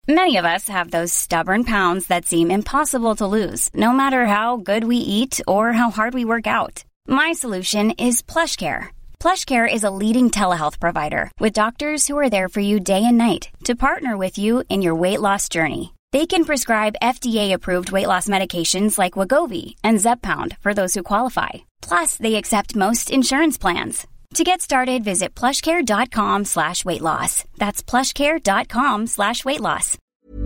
Many of us have those stubborn pounds that seem impossible to lose, no matter how good we eat or how hard we work out. My solution is PlushCare. PlushCare is a leading telehealth provider with doctors who are there for you day and night to partner with you in your weight loss journey. They can prescribe FDA-approved weight loss medications like Wegovy and Zepbound for those who qualify. Plus, they accept most insurance plans. To get started, visit plushcare.com/weightloss. That's plushcare.com/weightloss.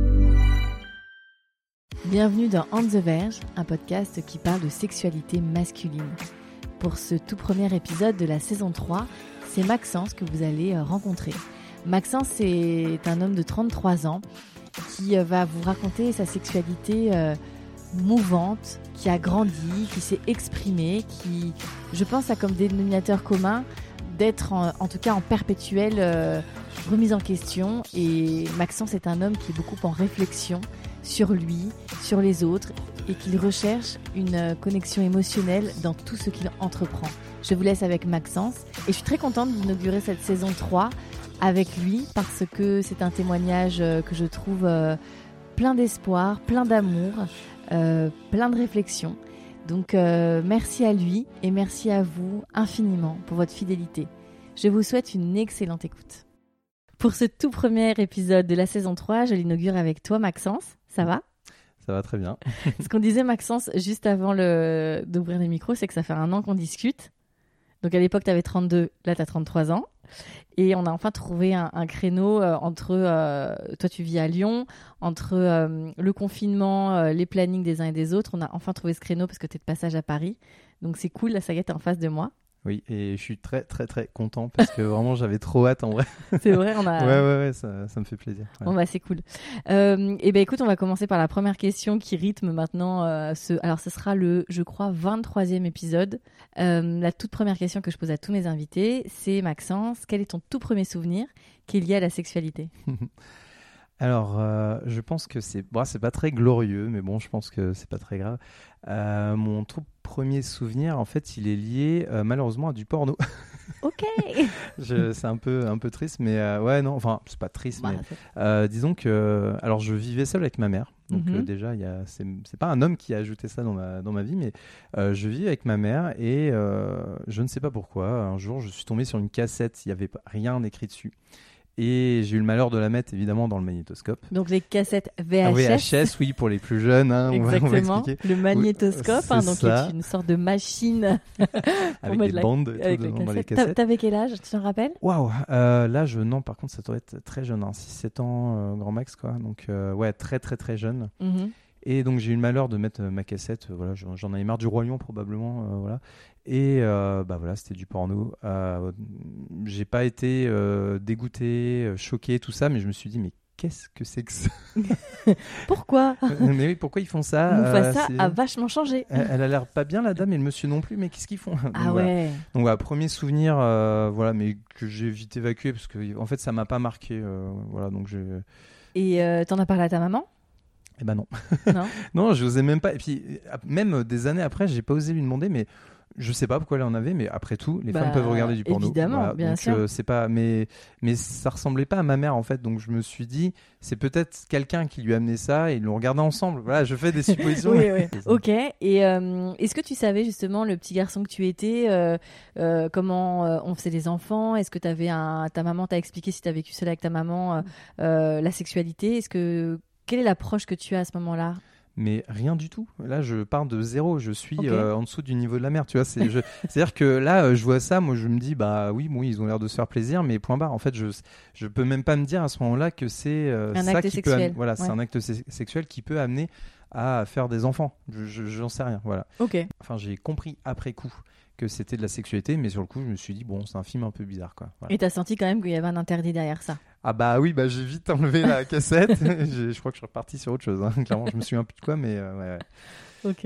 Bienvenue dans On the Verge, un podcast qui parle de sexualité masculine. Pour ce tout premier épisode de la saison 3, c'est Maxence que vous allez rencontrer. Maxence est un homme de 33 ans qui va vous raconter sa sexualité mouvante, qui a grandi, qui s'est exprimé, qui, je pense, a comme dénominateur commun d'être en tout cas en perpétuelle remise en question. Et Maxence est un homme qui est beaucoup en réflexion sur lui, sur les autres, et qu'il recherche une connexion émotionnelle dans tout ce qu'il entreprend. Je vous laisse avec Maxence et je suis très contente d'inaugurer cette saison 3 avec lui parce que c'est un témoignage que je trouve plein d'espoir, plein d'amour, plein de réflexion. Donc merci à lui et merci à vous infiniment pour votre fidélité. Je vous souhaite une excellente écoute. Pour ce tout premier épisode de la saison 3, je l'inaugure avec toi Maxence. Ça va ? Ça va très bien. Ce qu'on disait Maxence juste avant d'ouvrir les micros, c'est que ça fait 1 an qu'on discute. Donc à l'époque, tu avais 32, là tu as 33 ans. Et on a enfin trouvé un créneau entre, toi tu vis à Lyon, entre le confinement, les plannings des uns et des autres. On a enfin trouvé ce créneau parce que tu es de passage à Paris. Donc c'est cool, la Saga est en face de moi. Oui, et je suis très très très content parce que vraiment j'avais trop hâte en vrai. C'est vrai, on a... Ouais, ça me fait plaisir. Ouais. Bon bah c'est cool. Et ben écoute, on va commencer par la première question qui rythme maintenant alors ce sera le, je crois, 23e épisode. La toute première question que je pose à tous mes invités, c'est Maxence, quel est ton tout premier souvenir qui est lié à la sexualité ? Alors, je pense que c'est pas très glorieux, mais bon, je pense que c'est pas très grave. Mon tout premier souvenir, en fait, il est lié malheureusement à du porno. Ok. C'est un peu triste, mais ouais, non, enfin, c'est pas triste, mais disons que, alors, je vivais seul avec ma mère. Donc déjà, c'est pas un homme qui a ajouté ça dans ma vie, mais je vis avec ma mère et je ne sais pas pourquoi. Un jour, je suis tombé sur une cassette, il n'y avait rien écrit dessus. Et j'ai eu le malheur de la mettre évidemment dans le magnétoscope. Donc les cassettes VHS. VHS, oui, pour les plus jeunes. Hein, exactement. On va expliquer. Le magnétoscope, donc c'est une sorte de machine avec des bandes et tout dans les cassettes. T'avais quel âge, tu t'en rappelles ? Waouh, l'âge, non, par contre, ça doit être très jeune, hein, 6-7 ans, grand max, quoi. Donc, ouais, très, très, très jeune. Et donc, j'ai eu le malheur de mettre ma cassette. Voilà, j'en avais marre du Roi Lion, probablement. Voilà. Et voilà, c'était du porno. J'ai pas été dégoûté, choqué, tout ça, mais je me suis dit, mais qu'est-ce que c'est que ça ? Pourquoi ? Mais oui, pourquoi ils font ça ? Mufasa a vachement changé. Elle a l'air pas bien, la dame, et le monsieur non plus, mais qu'est-ce qu'ils font ? Donc, ah voilà. ouais. Donc voilà, premier souvenir, voilà, mais que j'ai vite évacué parce que en fait, ça m'a pas marqué. Voilà, donc j'ai. Et t'en as parlé à ta maman ? Eh ben non. Non. Non, je n'osais même pas. Et puis, même des années après, j'ai pas osé lui demander, mais je sais pas pourquoi elle en avait, mais après tout, les femmes peuvent regarder du porno. Évidemment, voilà. bien donc, sûr. C'est pas, mais ça ressemblait pas à ma mère en fait. Donc je me suis dit, c'est peut-être quelqu'un qui lui a amené ça et ils l'ont regardé ensemble. Voilà, je fais des suppositions. Oui. Ok. Et est-ce que tu savais justement le petit garçon que tu étais, comment on faisait les enfants ? Est-ce que ta maman t'a expliqué si t'as vécu seule avec ta maman la sexualité ? Quelle est l'approche que tu as à ce moment-là ? Mais rien du tout. Là, je pars de zéro. Je suis en dessous du niveau de la mer. Tu vois, c'est-à-dire que là, je vois ça. Moi, je me dis, bah oui, ils ont l'air de se faire plaisir, mais point barre. En fait, je peux même pas me dire à ce moment-là que c'est un ça acte qui sexuel. peut. C'est un acte sexuel qui peut amener à faire des enfants. J'en sais rien. Voilà. Ok. Enfin, j'ai compris après coup que c'était de la sexualité, mais sur le coup, je me suis dit, bon, c'est un film un peu bizarre, quoi. Voilà. Et t'as senti quand même qu'il y avait un interdit derrière ça ? Ah bah oui, j'ai vite enlevé la cassette. Je crois que je suis reparti sur autre chose. Hein. Clairement, je me souviens plus de quoi, mais ouais. Ok.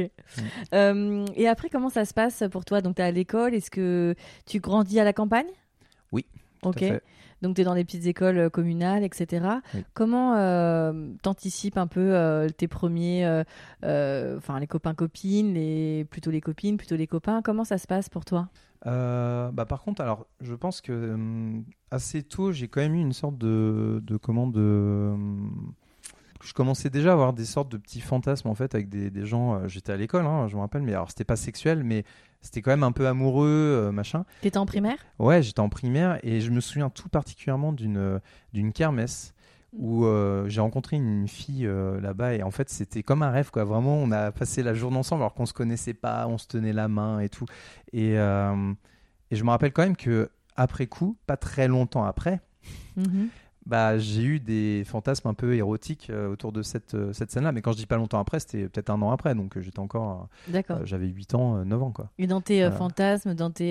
Et après, comment ça se passe pour toi ? Donc, t'es à l'école. Est-ce que tu grandis à la campagne ? Oui. Ok. Tout à fait. Donc, tu es dans des petites écoles communales, etc. Oui. Comment t'anticipes un peu tes premiers, les copains-copines, plutôt les copines, plutôt les copains ? Comment ça se passe pour toi ? Par contre, alors, je pense que assez tôt, j'ai quand même eu une sorte je commençais déjà à avoir des sortes de petits fantasmes en fait avec des gens. J'étais à l'école, hein, je me rappelle, mais alors c'était pas sexuel, mais c'était quand même un peu amoureux, machin. T'étais en primaire ? Ouais, j'étais en primaire et je me souviens tout particulièrement d'une kermesse où j'ai rencontré une fille là-bas et en fait c'était comme un rêve, quoi. Vraiment, on a passé la journée ensemble alors qu'on se connaissait pas, on se tenait la main et tout. Et je me rappelle quand même que après coup, pas très longtemps après, bah, j'ai eu des fantasmes un peu érotiques autour de cette scène-là. Mais quand je dis pas longtemps après, c'était peut-être un an après. Donc j'étais encore. J'avais 8 ans, 9 ans, quoi. Et dans tes fantasmes, dans tes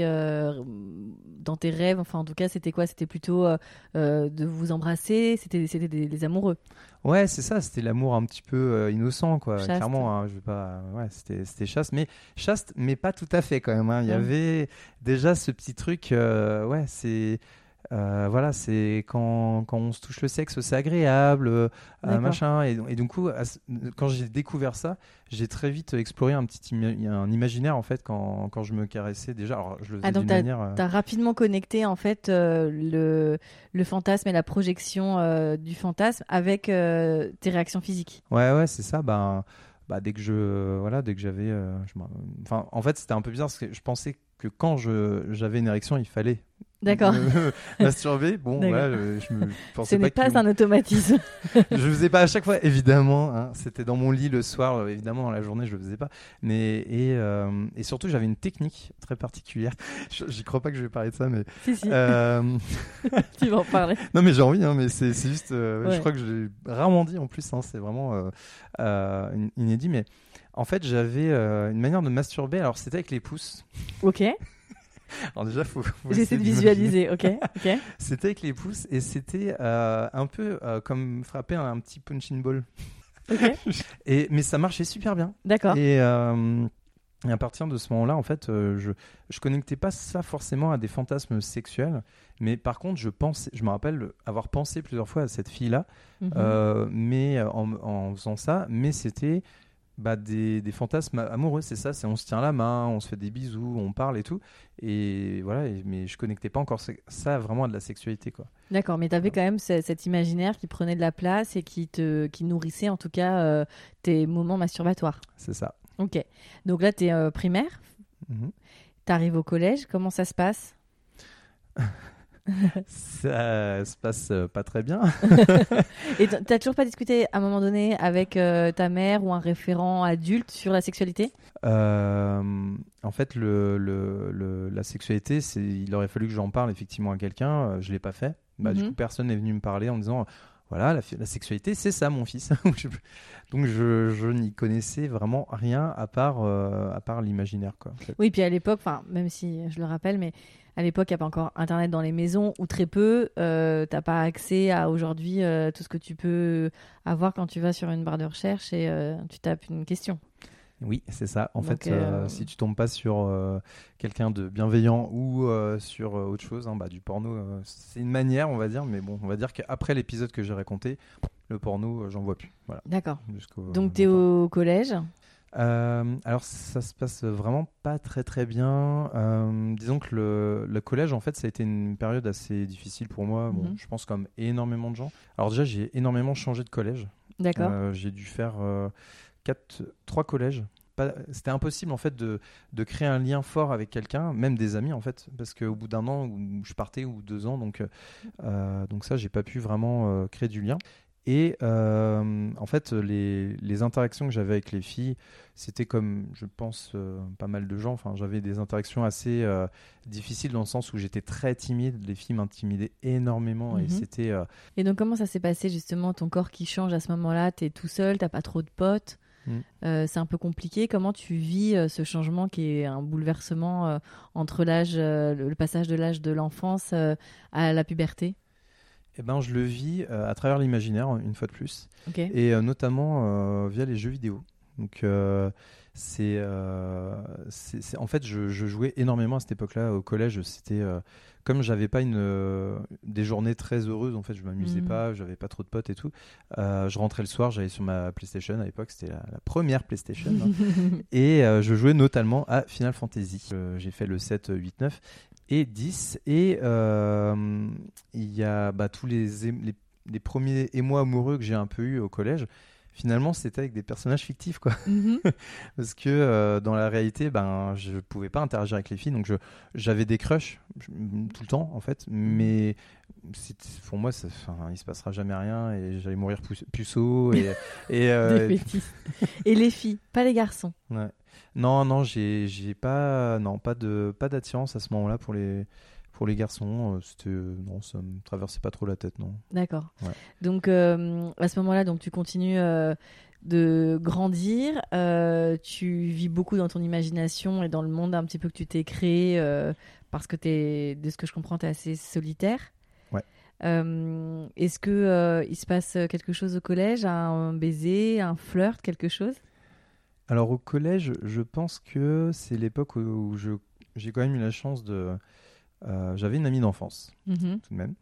rêves, enfin en tout cas, c'était quoi ? C'était plutôt de vous embrasser ? C'était des amoureux ? Ouais, c'est ça. C'était l'amour un petit peu innocent, quoi. Chaste. Clairement, hein, je vais pas. Ouais, c'était chaste, mais pas tout à fait quand même. Hein. Il y avait déjà ce petit truc. Ouais, c'est. Voilà, c'est quand on se touche le sexe, c'est agréable, machin. Et du coup, quand j'ai découvert ça, j'ai très vite exploré un imaginaire en fait quand je me caressais déjà. Alors, je le faisais d'une manière. T'as rapidement connecté en fait le fantasme et la projection du fantasme avec tes réactions physiques. Ouais, c'est ça. Dès que j'avais, enfin, en fait, c'était un peu bizarre parce que je pensais que quand j'avais une érection, il fallait. D'accord. Masturber, bon, voilà, je me pensais Ce n'est pas un automatisme. Je le faisais pas à chaque fois, évidemment. Hein, c'était dans mon lit le soir, évidemment, dans la journée, je le faisais pas. Mais, et surtout, j'avais une technique très particulière. J'y crois pas que je vais parler de ça, mais. Si. Tu vas en parler. Non, mais j'ai envie, hein, mais c'est juste. Je crois que je l'ai rarement dit en plus, hein, c'est vraiment inédit. Mais en fait, j'avais une manière de masturber. Alors, c'était avec les pouces. Ok. Alors déjà, faut j'essaie de visualiser, ok. C'était avec les pouces et c'était un peu comme frapper un petit punching ball. Ok. Mais ça marchait super bien. D'accord. Et à partir de ce moment-là, en fait, je connectais pas ça forcément à des fantasmes sexuels, mais par contre, je me rappelle avoir pensé plusieurs fois à cette fille-là, mais en faisant ça, mais c'était des fantasmes amoureux, c'est ça, c'est on se tient la main, on se fait des bisous, on parle et tout, et voilà, mais je connectais pas encore ça vraiment à de la sexualité, quoi. D'accord, mais tu avais quand même cet imaginaire qui prenait de la place et qui nourrissait en tout cas tes moments masturbatoires. C'est ça. Ok, donc là tu es primaire, tu arrives au collège, comment ça se passe ? Ça se passe pas très bien. Et t'as toujours pas discuté à un moment donné avec ta mère ou un référent adulte sur la sexualité ? En fait, la sexualité, il aurait fallu que j'en parle effectivement à quelqu'un. Je l'ai pas fait. Du coup, personne n'est venu me parler en me disant voilà, la sexualité, c'est ça, mon fils. Donc, je n'y connaissais vraiment rien à part l'imaginaire, quoi. En fait. Oui, puis à l'époque, même si je le rappelle, mais à l'époque, il n'y a pas encore Internet dans les maisons, ou très peu. Tu n'as pas accès à aujourd'hui tout ce que tu peux avoir quand tu vas sur une barre de recherche et tu tapes une question. Oui, c'est ça. En fait, si tu tombes pas sur quelqu'un de bienveillant ou sur autre chose, du porno, c'est une manière, on va dire. Mais bon, on va dire qu'après l'épisode que j'ai raconté, le porno, j'en vois plus. Voilà. D'accord. Donc, tu es au collège ? Alors ça se passe vraiment pas très très bien. Disons que le collège, en fait, ça a été une période assez difficile pour moi. Bon, je pense comme énormément de gens. Alors déjà, j'ai énormément changé de collège. D'accord. J'ai dû faire 3 collèges. C'était impossible en fait de créer un lien fort avec quelqu'un, même des amis en fait, parce qu'au bout d'un an où je partais ou 2 ans, donc ça, j'ai pas pu vraiment créer du lien. Et en fait, les interactions que j'avais avec les filles, c'était comme, je pense, pas mal de gens. Enfin, j'avais des interactions assez difficiles dans le sens où j'étais très timide. Les filles m'intimidaient énormément et c'était. Et donc, comment ça s'est passé justement, ton corps qui change à ce moment-là ? T'es tout seul, t'as pas trop de potes. C'est un peu compliqué. Comment tu vis ce changement qui est un bouleversement entre le passage de l'âge de l'enfance à la puberté ? Je le vis à travers l'imaginaire, une fois de plus, et notamment via les jeux vidéo. Donc, en fait, je jouais énormément à cette époque-là au collège. C'était comme j'avais pas des journées très heureuses. En fait, je m'amusais pas, j'avais pas trop de potes et tout. Je rentrais le soir, j'allais sur ma PlayStation. À l'époque, c'était la première PlayStation, et je jouais notamment à Final Fantasy. J'ai fait le 7, 8, 9 et 10, et il y a tous les premiers émois amoureux que j'ai un peu eu au collège, finalement, c'était avec des personnages fictifs, quoi. Parce que dans la réalité, je pouvais pas interagir avec les filles, donc j'avais des crushs tout le temps, en fait. Mais pour moi, il se passera jamais rien et j'allais mourir puceau. Et les filles, pas les garçons. Ouais. Non, j'ai pas d'attirance à ce moment-là pour les garçons. Non, ça me traversait pas trop la tête, non. D'accord. Ouais. Donc à ce moment-là, donc tu continues de grandir. Tu vis beaucoup dans ton imagination et dans le monde un petit peu que tu t'es créé parce que de ce que je comprends, tu es assez solitaire. Ouais. Est-ce que il se passe quelque chose au collège, un baiser, un flirt, quelque chose? Alors au collège, je pense que c'est l'époque où j'ai quand même eu la chance de... j'avais une amie d'enfance, tout de même,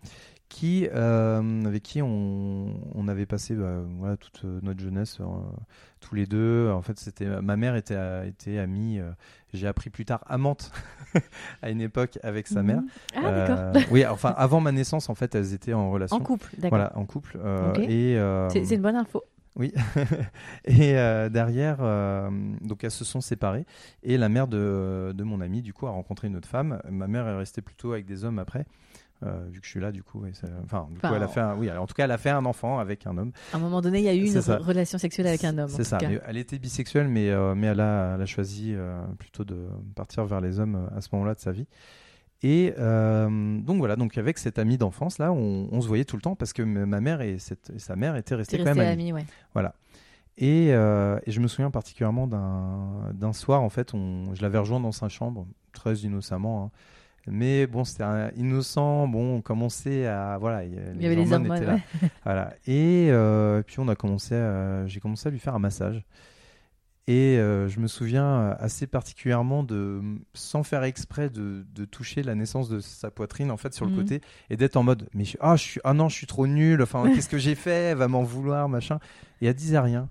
avec qui on avait passé toute notre jeunesse tous les deux. En fait, ma mère était amie, j'ai appris plus tard amante à une époque avec sa mère. Ah, d'accord. Oui, enfin avant ma naissance, en fait, elles étaient en relation. En couple, d'accord. Voilà, en couple. Okay. C'est une bonne info. Oui, et derrière, donc elles se sont séparées et la mère de mon amie du coup a rencontré une autre femme. Ma mère est restée plutôt avec des hommes après, vu que je suis là du coup. Elle a fait en tout cas elle a fait un enfant avec un homme. À un moment donné, il y a eu une relation sexuelle avec un homme. C'est ça. Mais elle était bisexuelle, mais elle a choisi plutôt de partir vers les hommes à ce moment-là de sa vie. Et donc avec cette amie d'enfance là, on se voyait tout le temps parce que ma mère et sa mère étaient restées quand même amies. Ouais. Voilà. Et je me souviens particulièrement d'un soir, en fait, je l'avais rejoint dans sa chambre, très innocemment. Hein. Mais bon, c'était innocent. Bon, on commençait à il y avait les hormones étaient là. Voilà. Et puis j'ai commencé à lui faire un massage. Et je me souviens assez particulièrement sans faire exprès, de toucher la naissance de sa poitrine en fait sur le côté et d'être en mode non, je suis trop nul. Enfin, qu'est-ce que j'ai fait? Elle va m'en vouloir, machin. Et elle disait rien.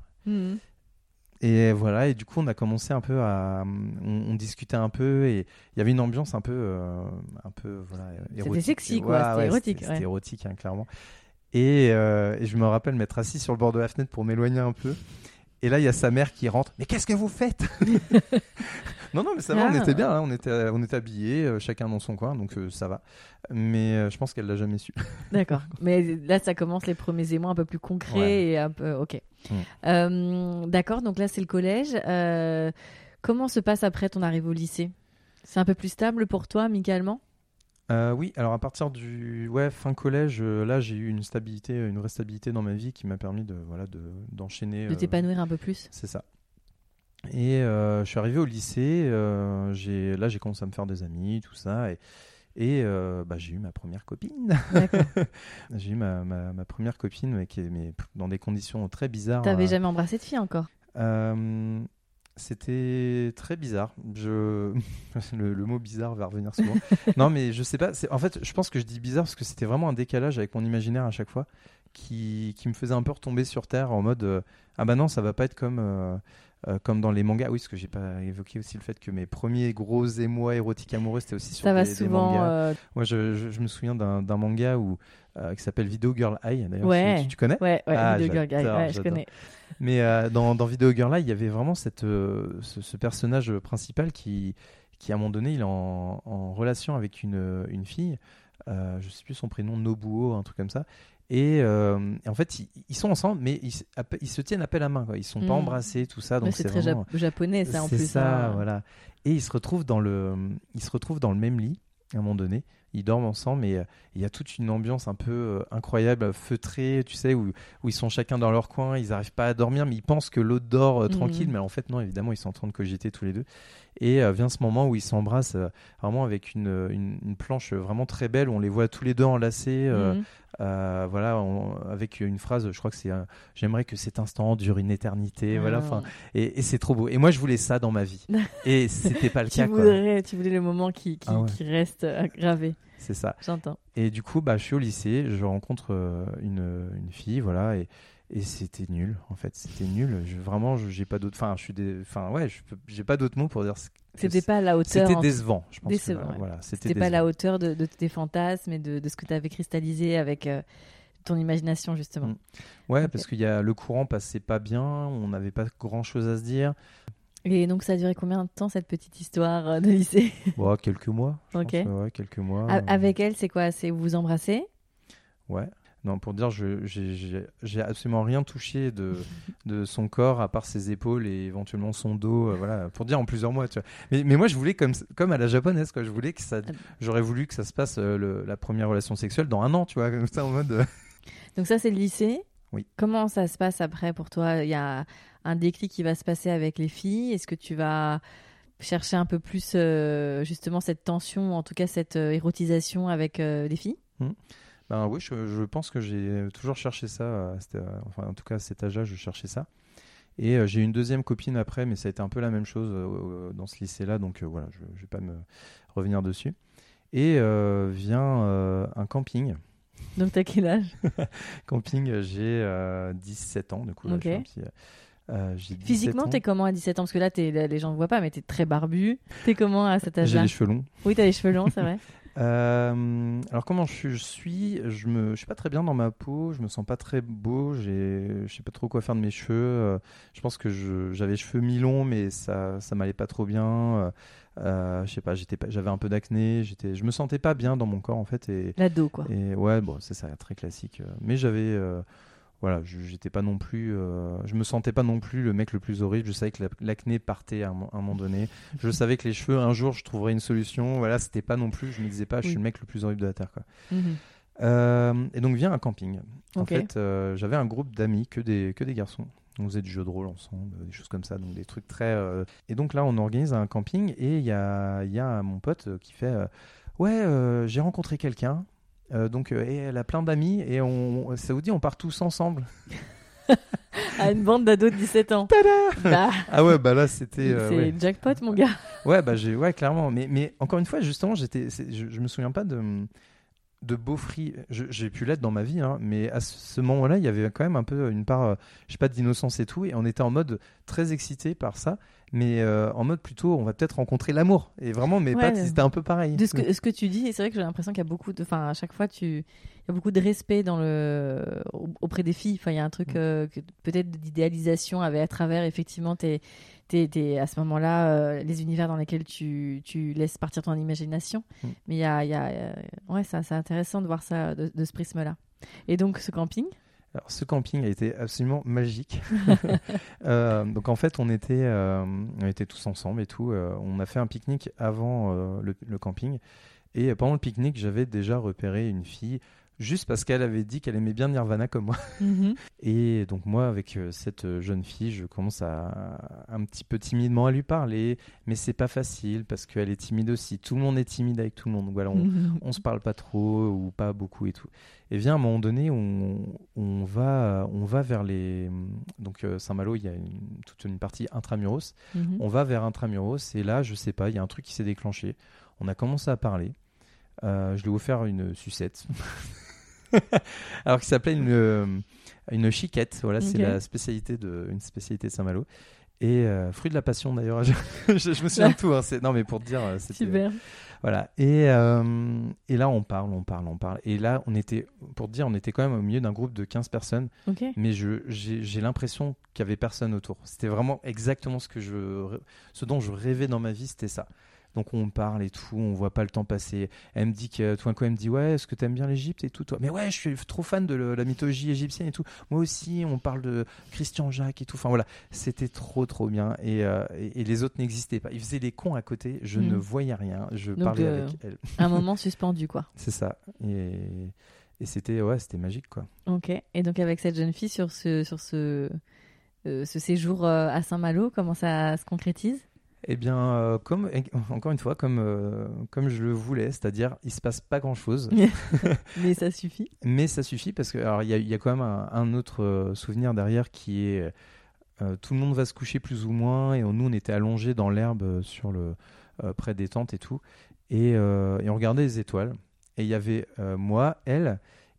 Et voilà. Et du coup, on a commencé un peu on discutait un peu et il y avait une ambiance un peu érotique. C'était sexy, quoi. C'était érotique. C'était érotique, hein, clairement. Et je me rappelle m'être assis sur le bord de la fenêtre pour m'éloigner un peu. Et là, il y a sa mère qui rentre. Mais qu'est-ce que vous faites? Non, mais ça va, on était bien. Hein, on était habillés, chacun dans son coin, donc ça va. Mais je pense qu'elle l'a jamais su. D'accord. Mais là, ça commence les premiers émois un peu plus concrets et un peu. Ok. D'accord. Donc là, c'est le collège. Comment se passe après ton arrivée au lycée? C'est un peu plus stable pour toi, amicalement? Oui, alors à partir du fin collège, là j'ai eu une vraie stabilité dans ma vie qui m'a permis d'enchaîner. De t'épanouir un peu plus. C'est ça. Et je suis arrivé au lycée, j'ai commencé à me faire des amis, tout ça, et j'ai eu ma première copine. D'accord. J'ai eu ma première copine, mais dans des conditions très bizarres. T'avais jamais embrassé de fille encore? C'était très bizarre. Le mot bizarre va revenir souvent. Non, mais je sais pas. En fait, je pense que je dis bizarre parce que c'était vraiment un décalage avec mon imaginaire à chaque fois qui me faisait un peu retomber sur terre en mode ah bah non, ça va pas être comme dans les mangas. Oui, parce que j'ai pas évoqué aussi le fait que mes premiers gros émois érotiques amoureux c'était aussi sur des mangas. Moi, je me souviens d'un manga qui s'appelle Video Girl Eye. D'ailleurs, ouais. tu connais? Ouais, Video Girl Eye. Ouais, je connais. Mais dans Video Girl Eye, il y avait vraiment ce personnage principal qui à un moment donné, il est en relation avec une fille. Je sais plus son prénom, Nobuo, un truc comme ça. Et en fait, ils sont ensemble, mais ils se tiennent à la main. Quoi. Ils sont pas embrassés, tout ça. Donc c'est très vraiment... japonais, ça en plus. C'est ça, voilà. Et ils se retrouvent dans le même lit à un moment donné. Ils dorment ensemble, mais il y a toute une ambiance un peu incroyable, feutrée, tu sais, où ils sont chacun dans leur coin, ils n'arrivent pas à dormir, mais ils pensent que l'autre dort tranquille, mais en fait non, évidemment, ils sont en train de cogiter tous les deux. Et vient ce moment où ils s'embrassent vraiment avec une planche vraiment très belle, où on les voit tous les deux enlacés, avec une phrase, je crois que c'est j'aimerais que cet instant dure une éternité, et c'est trop beau. Et moi, je voulais ça dans ma vie, et c'était pas le cas. Tu voulais le moment qui reste gravé. C'est ça. J'entends. Et du coup, je suis au lycée, je rencontre une fille, voilà, et c'était nul. En fait, c'était nul. J'ai pas d'autres. J'ai pas d'autres mots pour dire. C'était pas à la hauteur. C'était décevant, je pense. Voilà, c'était pas à la hauteur de tes fantasmes et de ce que tu avais cristallisé avec ton imagination justement. Ouais, parce que le courant passait pas bien, on n'avait pas grand-chose à se dire. Et donc ça a duré combien de temps cette petite histoire de lycée? Quelques mois. Ok. Quelques mois. Avec elle, c'est quoi? C'est vous vous embrassez? Ouais. Non, pour dire, j'ai absolument rien touché de son corps à part ses épaules et éventuellement son dos. Voilà, pour dire en plusieurs mois. Tu vois. Mais moi, je voulais comme à la japonaise, quoi. Je voulais que ça. J'aurais voulu que ça se passe la première relation sexuelle dans 1 an, tu vois, comme ça en mode. Donc ça, c'est le lycée. Oui. Comment ça se passe après pour toi? Il y a un déclic qui va se passer avec les filles. Est-ce que tu vas chercher un peu plus justement cette tension, en tout cas cette érotisation avec les filles? Ben oui, je pense que j'ai toujours cherché ça. Enfin, en tout cas, à cet âge-là, je cherchais ça. Et j'ai eu une deuxième copine après, mais ça a été un peu la même chose dans ce lycée-là. Donc voilà, je ne vais pas me revenir dessus. Et vient un camping. Donc, t'as quel âge? Camping, j'ai 17 ans. Du coup, là, Ok. j'ai 17 Physiquement, ans. t'es comment à 17 ans? Parce que là, les gens ne voient pas, mais t'es très barbu. T'es comment à cet âge-là? J'ai les cheveux longs. Oui, t'as les cheveux longs, c'est vrai. Alors comment je suis pas très bien dans ma peau, je me sens pas très beau, je sais pas trop quoi faire de mes cheveux. Je pense que j'avais les cheveux mi-longs, mais ça m'allait pas trop bien. Je sais pas, j'avais un peu d'acné, je me sentais pas bien dans mon corps en fait. L'ado, quoi. Et ouais, bon, c'est ça, très classique. Mais j'avais voilà, j'étais pas non plus, je me sentais pas non plus le mec le plus horrible. Je savais que l'acné partait à un moment donné. Je savais que les cheveux, un jour, je trouverais une solution. Voilà, c'était pas non plus. Je me disais pas, je suis le mec le plus horrible de la terre, quoi. Et donc vient un camping. En fait, j'avais un groupe d'amis que des garçons. On faisait du jeu de rôle ensemble, des choses comme ça, donc des trucs très. Et donc là, on organise un camping et il y a mon pote qui fait, j'ai rencontré quelqu'un. Et elle a plein d'amis et ça vous dit on part tous ensemble. À une bande d'ados de 17 ans. Ah ouais, bah là c'était c'est jackpot, mon gars. Ouais, clairement, mais encore une fois justement, je me souviens pas de beaufry. J'ai pu l'être dans ma vie, hein, mais à ce moment-là, il y avait quand même un peu une part je sais pas, d'innocence et tout, et on était en mode très excité par ça. Mais en mode plutôt, on va peut-être rencontrer l'amour. Et vraiment, mes potes, ils étaient un peu pareils. De ce que tu dis, c'est vrai que j'ai l'impression qu'il y a beaucoup de... Enfin, à chaque fois, il y a beaucoup de respect auprès des filles. Enfin, il y a un truc peut-être d'idéalisation à travers, effectivement, à ce moment-là, les univers dans lesquels tu laisses partir ton imagination. Mais c'est intéressant de voir ça de ce prisme-là. Et donc, ce camping? Alors, ce camping a été absolument magique. Donc en fait, on était tous ensemble et tout. On a fait un pique-nique avant le camping. Et pendant le pique-nique, j'avais déjà repéré une fille juste parce qu'elle avait dit qu'elle aimait bien Nirvana comme moi. Et donc moi, avec cette jeune fille, je commence un petit peu timidement à lui parler, mais c'est pas facile parce qu'elle est timide aussi. Tout le monde est timide avec tout le monde. Donc voilà, on se parle pas trop ou pas beaucoup et tout. Et vient un moment donné, on va vers les... Donc Saint-Malo, il y a toute une partie intramuros. On va vers intramuros et là, je sais pas, il y a un truc qui s'est déclenché. On a commencé à parler. Je lui ai offert une sucette. Alors qu'il s'appelait une chiquette. Voilà, c'est une spécialité de Saint-Malo. Et fruit de la passion d'ailleurs. je me souviens de tout. Hein. Non, mais pour te dire, c'était super. Voilà. Et là, on parle. Et là, on était quand même au milieu d'un groupe de 15 personnes. Mais j'ai l'impression qu'il y avait personne autour. C'était vraiment exactement ce dont je rêvais dans ma vie, c'était ça. Donc on parle et tout, on voit pas le temps passer. Elle me dit tout d'un coup, elle me dit ouais, est-ce que t'aimes bien l'Égypte et tout toi? Mais ouais, je suis trop fan de la mythologie égyptienne et tout. Moi aussi, on parle de Christian Jacques et tout. Enfin voilà, c'était trop bien. Et les autres n'existaient pas. Ils faisaient les cons à côté. Je ne voyais rien. Je parlais avec elle. Un moment suspendu quoi. C'est ça. Et c'était magique quoi. Ok. Et donc avec cette jeune fille sur ce séjour à Saint-Malo, comment ça se concrétise? Eh bien, encore une fois, comme je le voulais, c'est-à-dire, il se passe pas grand-chose. Mais ça suffit. Mais ça suffit parce que, alors, il y a quand même un autre souvenir derrière qui est, tout le monde va se coucher plus ou moins, et nous, on était allongés dans l'herbe près des tentes et tout, et on regardait les étoiles. Et il y avait moi, elle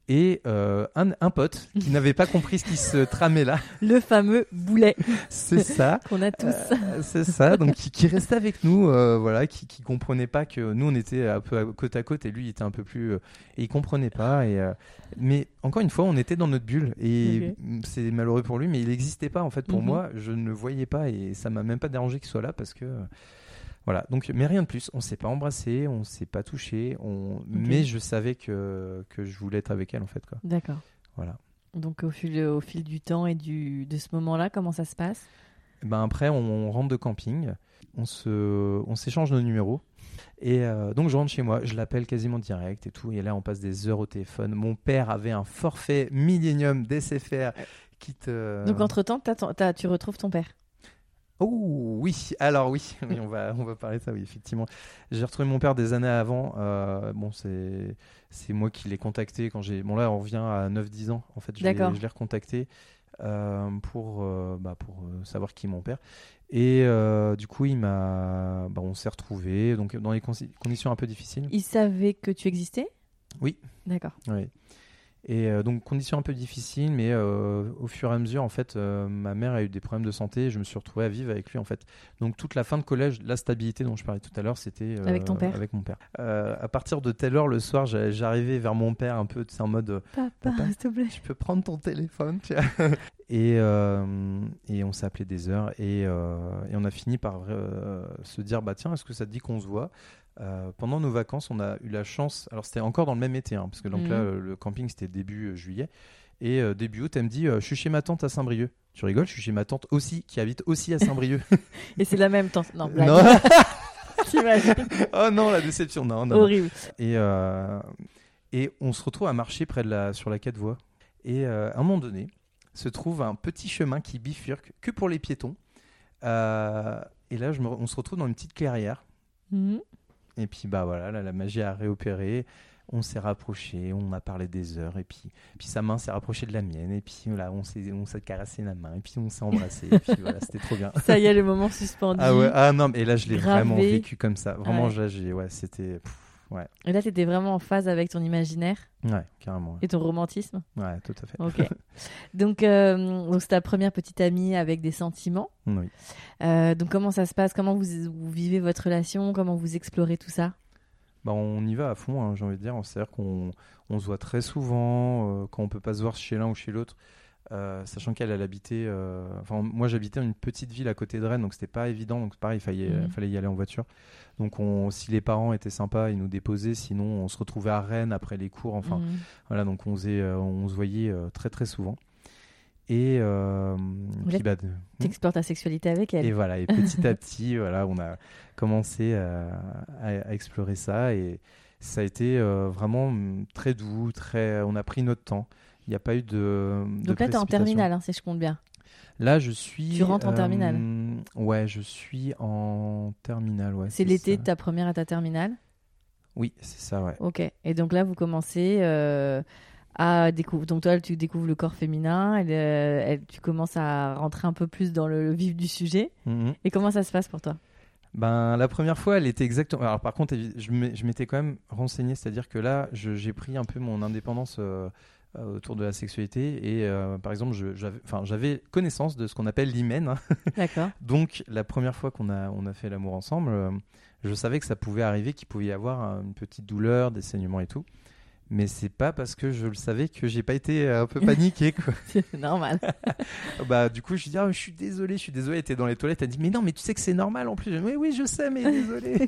et un pote qui n'avait pas compris ce qui se tramait là. Le fameux boulet. C'est ça. Qu'on a tous. C'est ça, donc qui restait avec nous, voilà, qui comprenait pas que nous on était un peu côte à côte et lui il était un peu plus... et il comprenait pas. Mais encore une fois, on était dans notre bulle et c'est malheureux pour lui, mais il n'existait pas en fait pour moi. Je ne le voyais pas et ça m'a même pas dérangé qu'il soit là parce que... Voilà, donc, mais rien de plus. On ne s'est pas embrassé, on ne s'est pas touché, mais je savais que je voulais être avec elle en fait, quoi. D'accord. Voilà. Donc au fil du temps et de ce moment-là, comment ça se passe ? Ben après, on rentre de camping, on s'échange nos numéros. Et donc je rentre chez moi, je l'appelle quasiment direct et tout. Et là, on passe des heures au téléphone. Mon père avait un forfait Millennium d'SFR qui te... Donc entre-temps, tu retrouves ton père ? Oh oui, alors oui, on va parler de ça, oui, effectivement. J'ai retrouvé mon père des années avant. Bon, c'est moi qui l'ai contacté quand j'ai... Bon là, on revient à 9-10 ans. En fait, je l'ai recontacté pour savoir qui est mon père. Et du coup, on s'est retrouvés donc, dans des conditions un peu difficiles. Il savait que tu existais ? Oui. D'accord. Oui. Et donc conditions un peu difficiles, mais au fur et à mesure, en fait, ma mère a eu des problèmes de santé et je me suis retrouvé à vivre avec lui, en fait. Donc toute la fin de collège, la stabilité dont je parlais tout à l'heure, c'était avec ton père. Avec mon père. À partir de telle heure le soir, j'arrivais vers mon père un peu, en mode Papa, s'il te plaît, je peux prendre ton téléphone, tu vois. Et on s'est appelé des heures et on a fini par se dire tiens, est-ce que ça te dit qu'on se voit? Pendant nos vacances, on a eu la chance. Alors, c'était encore dans le même été, parce que donc là, le camping c'était début juillet. Et début août, elle me dit je suis chez ma tante à Saint-Brieuc. Tu rigoles, je suis chez ma tante aussi, qui habite aussi à Saint-Brieuc. Et c'est la même tante. Non, non. T'imagines? Oh non, la déception. Non. Horrible. Et on se retrouve à marcher sur la 4 voies. Et à un moment donné, se trouve un petit chemin qui bifurque que pour les piétons. Et là, on se retrouve dans une petite clairière. Et puis voilà, là, la magie a réopéré, on s'est rapprochés, on a parlé des heures, et puis sa main s'est rapprochée de la mienne, et puis voilà, on s'est caressé la main, et puis on s'est embrassé, et puis voilà, c'était trop bien. Ça y est, le moment suspendu. Ah non, mais là je l'ai vraiment vécu comme ça, vraiment, c'était... Ouais. Et là, tu étais vraiment en phase avec ton imaginaire ? Ouais, carrément. Ouais. Et ton romantisme ? Ouais, tout à fait. Ok. Donc c'est ta première petite amie avec des sentiments. Oui. Donc, comment ça se passe ? Comment vous vivez votre relation ? Comment vous explorez tout ça ? On y va à fond, j'ai envie de dire. C'est-à-dire qu'on se voit très souvent, quand on ne peut pas se voir chez l'un ou chez l'autre. Sachant qu'elle habitait... moi, j'habitais dans une petite ville à côté de Rennes, donc c'était pas évident. Donc pareil, il fallait y aller en voiture. Donc si les parents étaient sympas, ils nous déposaient. Sinon, on se retrouvait à Rennes après les cours. Voilà, donc on se voyait très très souvent. Et t'explores ta sexualité avec elle. Et voilà, et petit à petit, voilà, on a commencé à explorer ça. Et ça a été vraiment très doux, on a pris notre temps. Il n'y a pas eu de Donc là, tu es en terminale, si je compte bien. Là, Tu rentres en terminale. Ouais, je suis en terminale. Ouais, c'est l'été de ta première à ta terminale ? Oui, c'est ça, ouais. Ok. Et donc là, vous commencez à découvrir. Donc toi, tu découvres le corps féminin. Tu commences à rentrer un peu plus dans le vif du sujet. Et comment ça se passe pour toi ? La première fois, elle était exactement... Alors par contre, je m'étais quand même renseigné. C'est-à-dire que là, j'ai pris un peu mon indépendance... autour de la sexualité et par exemple j'avais connaissance de ce qu'on appelle l'hymen. D'accord. Donc la première fois qu'on a fait l'amour ensemble, je savais que ça pouvait arriver, qu'il pouvait y avoir une petite douleur, des saignements et tout, mais c'est pas parce que je le savais que j'ai pas été un peu paniqué, quoi. C'est normal. Du coup je dis je suis désolé, elle était dans les toilettes, elle dit mais non, mais tu sais que c'est normal en plus. Oui je sais, mais désolé.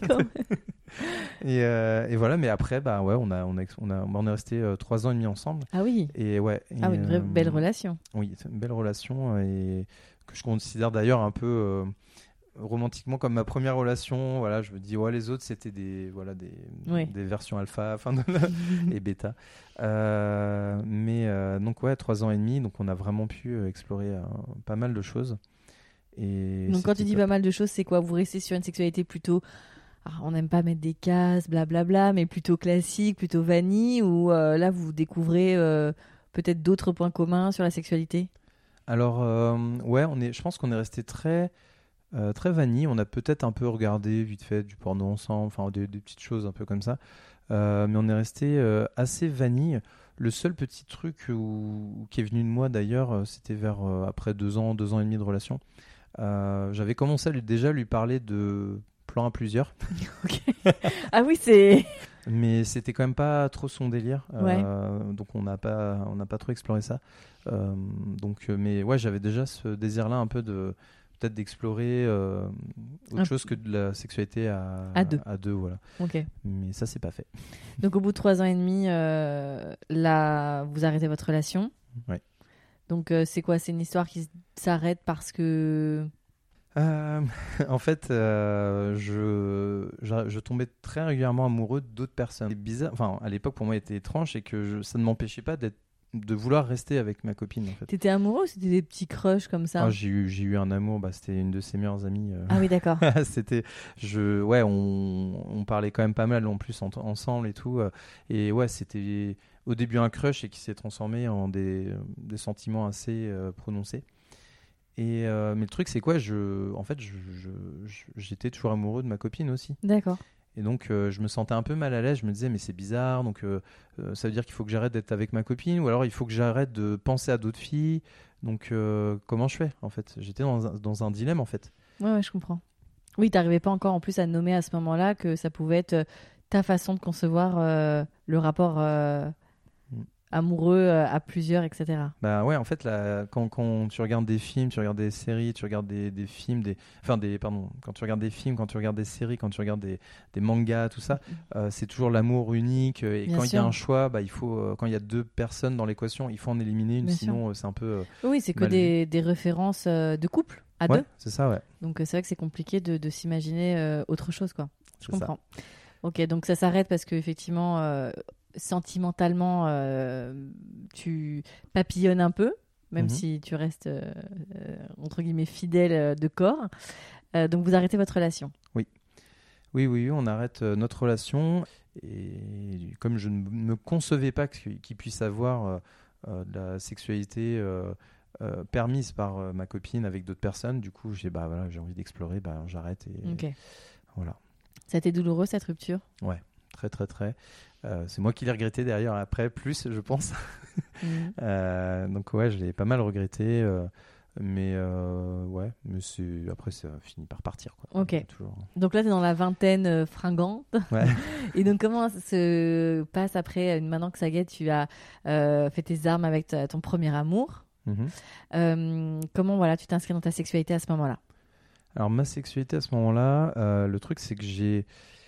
Et voilà, mais après on est resté 3 ans et demi ensemble. Ah oui. Et ouais. Une vraie belle relation. Oui, c'est une belle relation et que je considère d'ailleurs un peu romantiquement comme ma première relation. Voilà, je me dis les autres c'était des versions alpha, et bêta. Mais donc 3 ans et demi, donc on a vraiment pu explorer pas mal de choses. Et donc quand tu dis pas mal de choses, c'est quoi ? Vous restez sur une sexualité plutôt... on n'aime pas mettre des cases, blablabla, mais plutôt classique, plutôt vanille, ou là vous découvrez peut-être d'autres points communs sur la sexualité ? Alors je pense qu'on est resté très vanille. On a peut-être un peu regardé vite fait du porno ensemble, des petites choses un peu comme ça, mais on est resté assez vanille. Le seul petit truc qui est venu de moi d'ailleurs, c'était vers après 2 ans et demi de relation. J'avais commencé à lui parler de plan à plusieurs. Ok. Ah oui, c'est. Mais c'était quand même pas trop son délire. Ouais. Donc on n'a pas trop exploré ça. Mais ouais, j'avais déjà ce désir-là un peu peut-être d'explorer autre chose que de la sexualité à deux, voilà. Ok. Mais ça, c'est pas fait. Donc au bout de 3 ans et demi, là, vous arrêtez votre relation. Ouais. Donc c'est quoi? C'est une histoire qui s'arrête parce que... En fait, je tombais très régulièrement amoureux d'autres personnes. C'est bizarre. Enfin, à l'époque, pour moi, c'était étrange et que ça ne m'empêchait pas de vouloir rester avec ma copine. En fait. T'étais amoureux ou c'était des petits crushs comme ça? J'ai eu un amour. C'était une de ses meilleures amies. Ah oui, d'accord. On parlait quand même pas mal en plus ensemble et tout. Et ouais, c'était au début un crush et qui s'est transformé en des sentiments assez prononcés. Mais le truc, c'est quoi? J'étais toujours amoureux de ma copine aussi. D'accord. Et donc, je me sentais un peu mal à l'aise. Je me disais, mais c'est bizarre. Donc, ça veut dire qu'il faut que j'arrête d'être avec ma copine, ou alors il faut que j'arrête de penser à d'autres filles. Donc, comment je fais, en fait? J'étais dans un dilemme, en fait. Ouais, je comprends. Oui, t'arrivais pas encore en plus à nommer à ce moment-là que ça pouvait être ta façon de concevoir le rapport amoureux à plusieurs, etc. Bah ouais, en fait, là, quand tu regardes des films, tu regardes des séries, tu regardes des films, quand tu regardes des films, quand tu regardes des séries, quand tu regardes des mangas, tout ça, c'est toujours l'amour unique. Et Bien quand il y a sûr. un choix, il faut, quand il y a 2 personnes dans l'équation, il faut en éliminer une, Bien sinon c'est un peu. Oui, c'est que mal vu. des références de couple à Ouais, deux. c'est ça, ouais. Donc c'est vrai que c'est compliqué de s'imaginer autre chose, quoi. Je C'est comprends. Ok, donc ça s'arrête parce que effectivement, sentimentalement, tu papillonnes un peu, même si tu restes entre guillemets fidèle de corps. Donc vous arrêtez votre relation. Oui, on arrête notre relation. Et comme je ne me concevais pas qu'il puisse avoir de la sexualité permise par ma copine avec d'autres personnes, du coup, j'ai envie d'explorer, j'arrête. Et Ok. voilà. Ça a été douloureux cette rupture? Ouais, très, très, très. C'est moi qui l'ai regretté d'ailleurs après, plus, je pense. Donc ouais, je l'ai pas mal regretté. Mais après, ça finit par partir, quoi. Ok. Toujours. Donc là, tu es dans la vingtaine fringante. Ouais. Et donc, comment ça se passe après, maintenant que ça y est, tu as fait tes armes avec ton premier amour? Comment tu t'inscris dans ta sexualité à ce moment-là? Alors, ma sexualité à ce moment-là, le truc, c'est que j'ai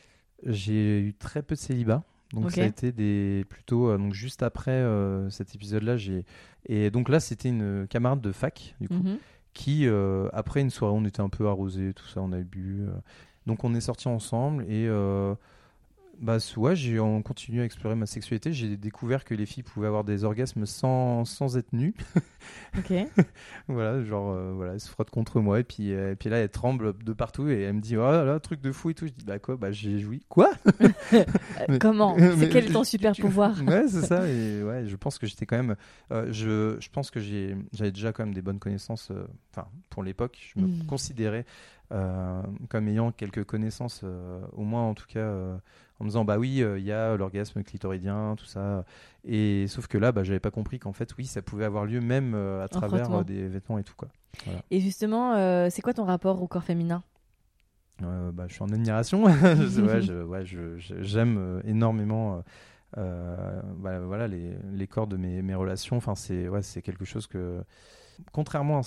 eu très peu de célibat. Donc, ça a été plutôt donc juste après cet épisode-là. Et donc là, c'était une camarade de fac, du coup, qui, après une soirée, on était un peu arrosés, tout ça, on avait bu. Donc, on est sortis ensemble et j'ai continué à explorer ma sexualité. J'ai découvert que les filles pouvaient avoir des orgasmes sans être nues. Ok. Voilà, elle se frotte contre moi et puis là elle tremble de partout et elle me dit, oh là là, truc de fou et tout. Je dis, bah quoi? Bah j'ai joui. Quoi? Comment? Quel est ton super pouvoir? Ouais, c'est ça. Et ouais, je pense que j'étais quand même je pense que j'avais déjà quand même des bonnes connaissances, pour l'époque, je me considérais comme ayant quelques connaissances, au moins en tout cas, en me disant il y a l'orgasme clitoridien, tout ça, et sauf que là j'avais pas compris qu'en fait ça pouvait avoir lieu même à travers des vêtements et tout, quoi. Voilà. Et justement, c'est quoi ton rapport au corps féminin? Je suis en admiration. J'aime énormément les corps de mes relations. Enfin, c'est quelque chose que, contrairement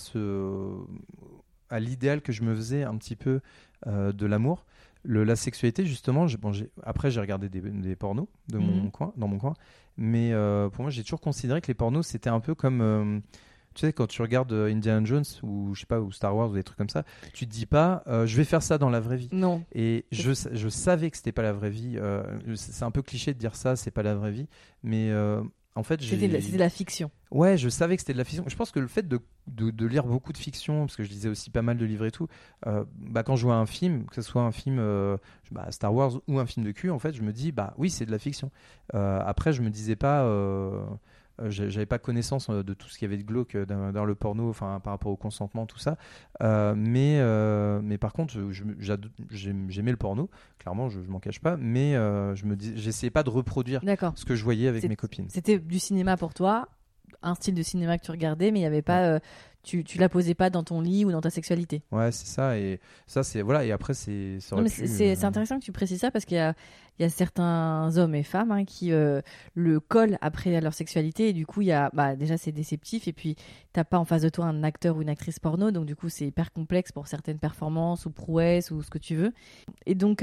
à l'idéal que je me faisais un petit peu de l'amour, la sexualité, justement, après j'ai regardé des pornos dans mon coin, mais pour moi j'ai toujours considéré que les pornos c'était un peu comme tu sais, quand tu regardes Indiana Jones ou je sais pas, ou Star Wars ou des trucs comme ça, tu te dis pas je vais faire ça dans la vraie vie. Non. Et je savais que c'était pas la vraie vie. C'est un peu cliché de dire ça, c'est pas la vraie vie, mais en fait c'était de la fiction. Ouais, je savais que c'était de la fiction. Je pense que le fait de lire beaucoup de fiction, parce que je lisais aussi pas mal de livres et tout, quand je vois un film, que ce soit un film Star Wars ou un film de cul, en fait, je me dis oui, c'est de la fiction. Après, je me disais pas j'avais pas connaissance de tout ce qu'il y avait de glauque dans le porno, enfin par rapport au consentement, tout ça. Mais par contre, j'aimais le porno. Clairement, je m'en cache pas. Mais j'essayais pas de reproduire ce que je voyais avec mes copines. C'était du cinéma pour toi, un style de cinéma que tu regardais, mais il y avait pas. Tu la posais pas dans ton lit ou dans ta sexualité. Ouais, c'est ça. Et ça, c'est voilà. Et après, c'est intéressant que tu précises ça parce qu'il y a certains hommes et femmes qui le collent après à leur sexualité et du coup, déjà c'est déceptif et puis t'as pas en face de toi un acteur ou une actrice porno, donc du coup c'est hyper complexe pour certaines performances ou prouesses ou ce que tu veux. Et donc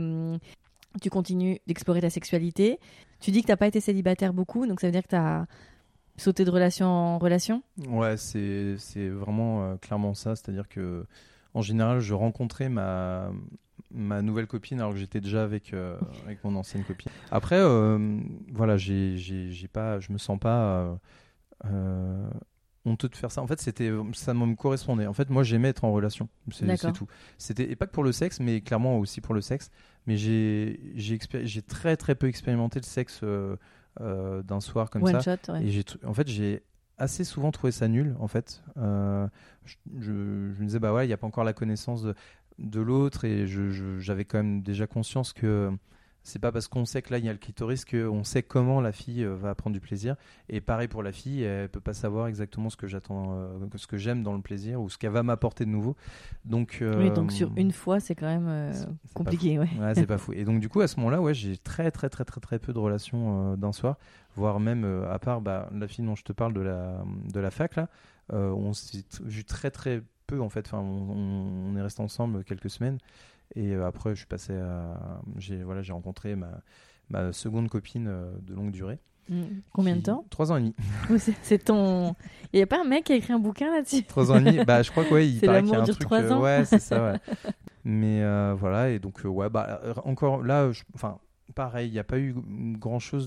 tu continues d'explorer ta sexualité. Tu dis que t'as pas été célibataire beaucoup, donc ça veut dire que t'as sauter de relation en relation? Ouais, c'est vraiment clairement ça. C'est-à-dire que en général, je rencontrais ma nouvelle copine alors que j'étais déjà avec mon ancienne copine. Après, voilà, je me sens pas honteux de faire ça. En fait, ça me correspondait. En fait, moi, j'aimais être en relation. C'est tout. Et pas que pour le sexe, mais clairement aussi pour le sexe. Mais j'ai très très peu expérimenté le sexe. D'un soir comme One ça shot, ouais. Et j'ai assez souvent trouvé ça nul en fait. Je me disais il n'y a pas encore la connaissance de l'autre et j'avais quand même déjà conscience que c'est pas parce qu'on sait que là il y a le clitoris qu'on sait comment la fille va prendre du plaisir, et pareil pour la fille, elle peut pas savoir exactement ce que j'aime dans le plaisir ou ce qu'elle va m'apporter de nouveau. Donc sur une fois c'est quand même compliqué. Ouais, c'est pas fou. Et donc du coup à ce moment-là, j'ai très très très très très peu de relations d'un soir, voire même à part la fille dont je te parle de la fac là, on s'est vu très très peu en fait. Enfin, on est resté ensemble quelques semaines. Et après, j'ai rencontré ma seconde copine de longue durée. Combien de temps? 3 ans et demi. C'est ton... Il n'y a pas un mec qui a écrit un bouquin là-dessus? 3 ans et demi, je crois que il paraît qu'il y a un truc... 3 ans. Ouais, c'est ça, ouais. Mais voilà, et donc, encore là, pareil, il n'y a pas eu grand-chose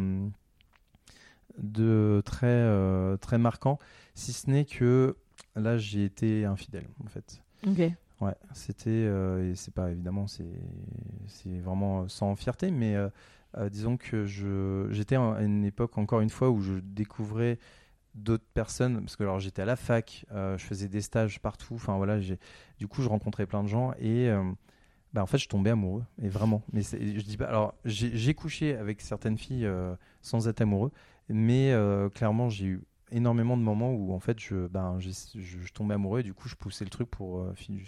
de très, très marquant, si ce n'est que là, j'ai été infidèle, en fait. Ok. Ouais, c'était et c'est pas évidemment, c'est vraiment sans fierté, mais disons que j'étais à une époque encore une fois où je découvrais d'autres personnes, parce que alors j'étais à la fac, je faisais des stages partout, enfin voilà, du coup je rencontrais plein de gens et en fait je tombais amoureux, et vraiment, mais je dis pas, alors j'ai couché avec certaines filles sans être amoureux, mais clairement j'ai eu énormément de moments où en fait je tombais amoureux et du coup je poussais le truc pour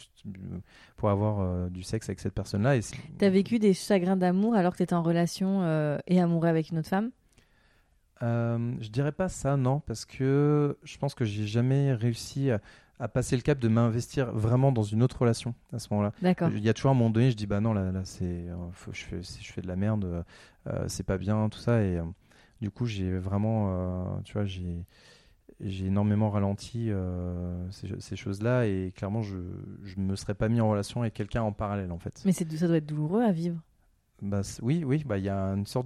avoir du sexe avec cette personne-là. Et t'as vécu des chagrins d'amour alors que t'étais en relation et amoureux avec une autre femme? Je dirais pas ça, non, parce que je pense que j'ai jamais réussi à passer le cap de m'investir vraiment dans une autre relation à ce moment-là. D'accord. Il y a toujours un moment donné, je dis non, là je fais de la merde, c'est pas bien, tout ça, et du coup j'ai vraiment j'ai énormément ralenti ces choses-là, et clairement je me serais pas mis en relation avec quelqu'un en parallèle en fait. Mais ça doit être douloureux à vivre. Oui, il y a une sorte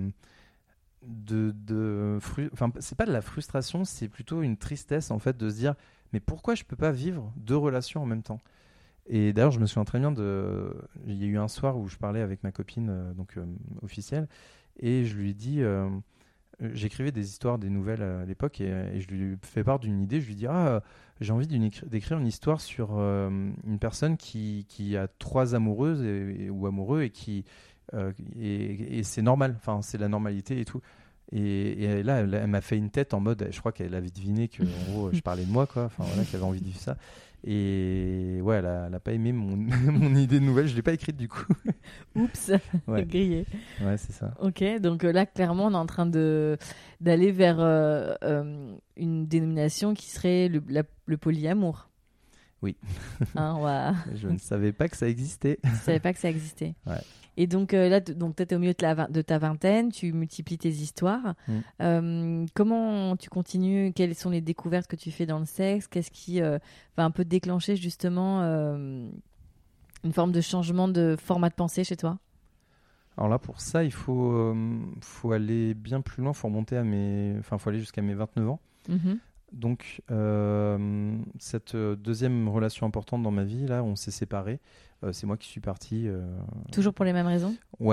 c'est pas de la frustration, c'est plutôt une tristesse en fait de se dire mais pourquoi je peux pas vivre 2 relations en même temps. Et d'ailleurs je me souviens très bien il y a eu un soir où je parlais avec ma copine officielle, et je lui ai dit j'écrivais des histoires, des nouvelles à l'époque, et je lui fais part d'une idée. Je lui dis j'ai envie d'écrire une histoire sur une personne qui a 3 amoureuses ou amoureux, et qui et c'est normal, enfin c'est la normalité et tout. Et là elle m'a fait une tête en mode, je crois qu'elle avait deviné que en gros je parlais de moi, quoi, enfin voilà, qu'elle avait envie de vivre ça. Et ouais, elle a pas aimé mon idée de nouvelle, je l'ai pas écrite du coup. Oups, ouais. Grillé. Ouais, c'est ça. Ok, donc là clairement on est en train d'aller vers une dénomination qui serait le polyamour. Oui. Je ne savais pas que ça existait. Je ne savais pas que ça existait. Ouais. Et donc là, peut-être au milieu de ta vingtaine, tu multiplies tes histoires. Comment tu continues? Quelles sont les découvertes que tu fais dans le sexe? Qu'est-ce qui va un peu déclencher justement une forme de changement de format de pensée chez toi? Alors là, pour ça, il faut aller bien plus loin. Faut aller jusqu'à mes 29 ans. Mm-hmm. Donc, cette deuxième relation importante dans ma vie, là, on s'est séparés. C'est moi qui suis parti. Toujours pour les mêmes raisons ?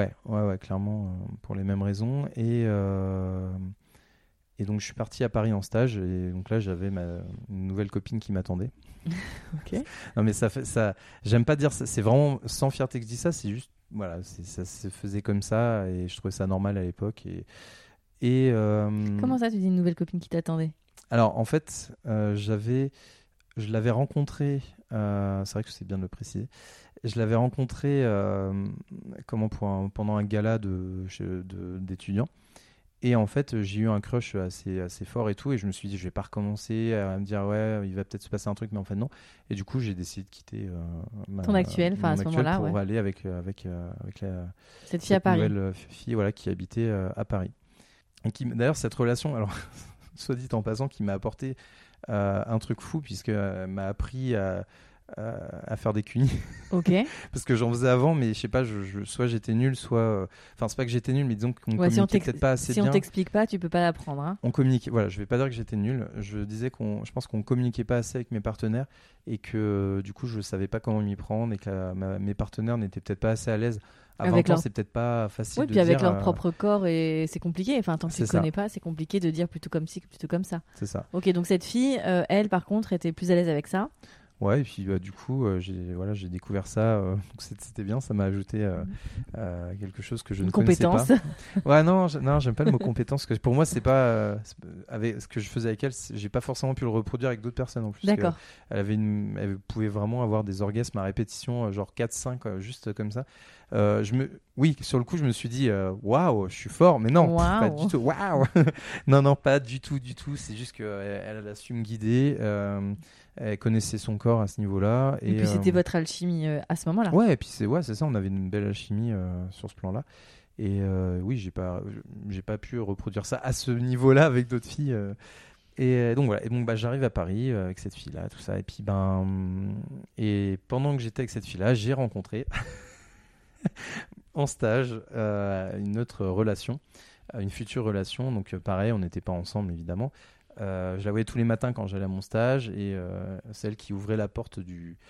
Ouais, clairement, pour les mêmes raisons. Et Et donc je suis parti à Paris en stage et donc là j'avais une nouvelle copine qui m'attendait. Ok. Non mais ça j'aime pas dire ça, c'est vraiment sans fierté que je dis ça, c'est juste voilà, ça se faisait comme ça et je trouvais ça normal à l'époque et Comment ça tu dis une nouvelle copine qui t'attendait? alors en fait je l'avais rencontré, c'est vrai que c'est bien de le préciser. Je l'avais rencontré pendant un gala d'étudiants. Et en fait, j'ai eu un crush assez fort et tout. Et je me suis dit, je vais pas recommencer à me dire, ouais, il va peut-être se passer un truc, mais en fait, non. Et du coup, j'ai décidé de quitter ton actuel, à ce moment-là, pour ouais. aller avec Cette fille à Paris. Nouvelle fille voilà, qui habitait à Paris. Et d'ailleurs, cette relation, alors, soit dit en passant, qui m'a apporté un truc fou, puisqu'elle m'a appris à faire des cunis. Ok. Parce que j'en faisais avant, mais je sais pas, soit j'étais nul, soit. Enfin, c'est pas que j'étais nul, mais disons qu'on communiquait peut-être pas assez bien. Si on t'explique pas, tu peux pas l'apprendre. Hein. On communiquait. Voilà, je vais pas dire que j'étais nul. Je disais je pense qu'on communiquait pas assez avec mes partenaires et que du coup, je savais pas comment m'y prendre et que mes partenaires n'étaient peut-être pas assez à l'aise. À 20 ans, c'est peut-être pas facile de dire. Oui, puis avec leur propre corps, et c'est compliqué. Enfin, tant que tu ne connais pas, c'est compliqué de dire plutôt comme ci que plutôt comme ça. C'est ça. Ok, donc cette fille, elle, par contre, était plus à l'aise avec ça. Ouais, et puis du coup, j'ai découvert ça, donc c'était bien, ça m'a ajouté quelque chose que je ne connaissais pas. Ouais, non, j'aime pas le mot compétence, parce que pour moi, c'est pas avec ce que je faisais avec elle, j'ai pas forcément pu le reproduire avec d'autres personnes en plus. D'accord. Elle pouvait vraiment avoir des orgasmes à répétition, genre 4-5, juste comme ça. Oui, sur le coup, je me suis dit, waouh, je suis fort, mais non, pas du tout. Waouh, non, pas du tout. C'est juste qu'elle a su me guider. Elle connaissait son corps à ce niveau-là. Et puis c'était votre alchimie à ce moment-là. Ouais, et puis c'est ça, on avait une belle alchimie sur ce plan-là. Et oui, j'ai pas pu reproduire ça à ce niveau-là avec d'autres filles. Et donc voilà, j'arrive à Paris avec cette fille-là, tout ça. Et puis et pendant que j'étais avec cette fille-là, j'ai rencontré en stage une autre relation, une future relation. Donc pareil, on n'était pas ensemble évidemment. Je la voyais tous les matins quand j'allais à mon stage et celle qui ouvrait la porte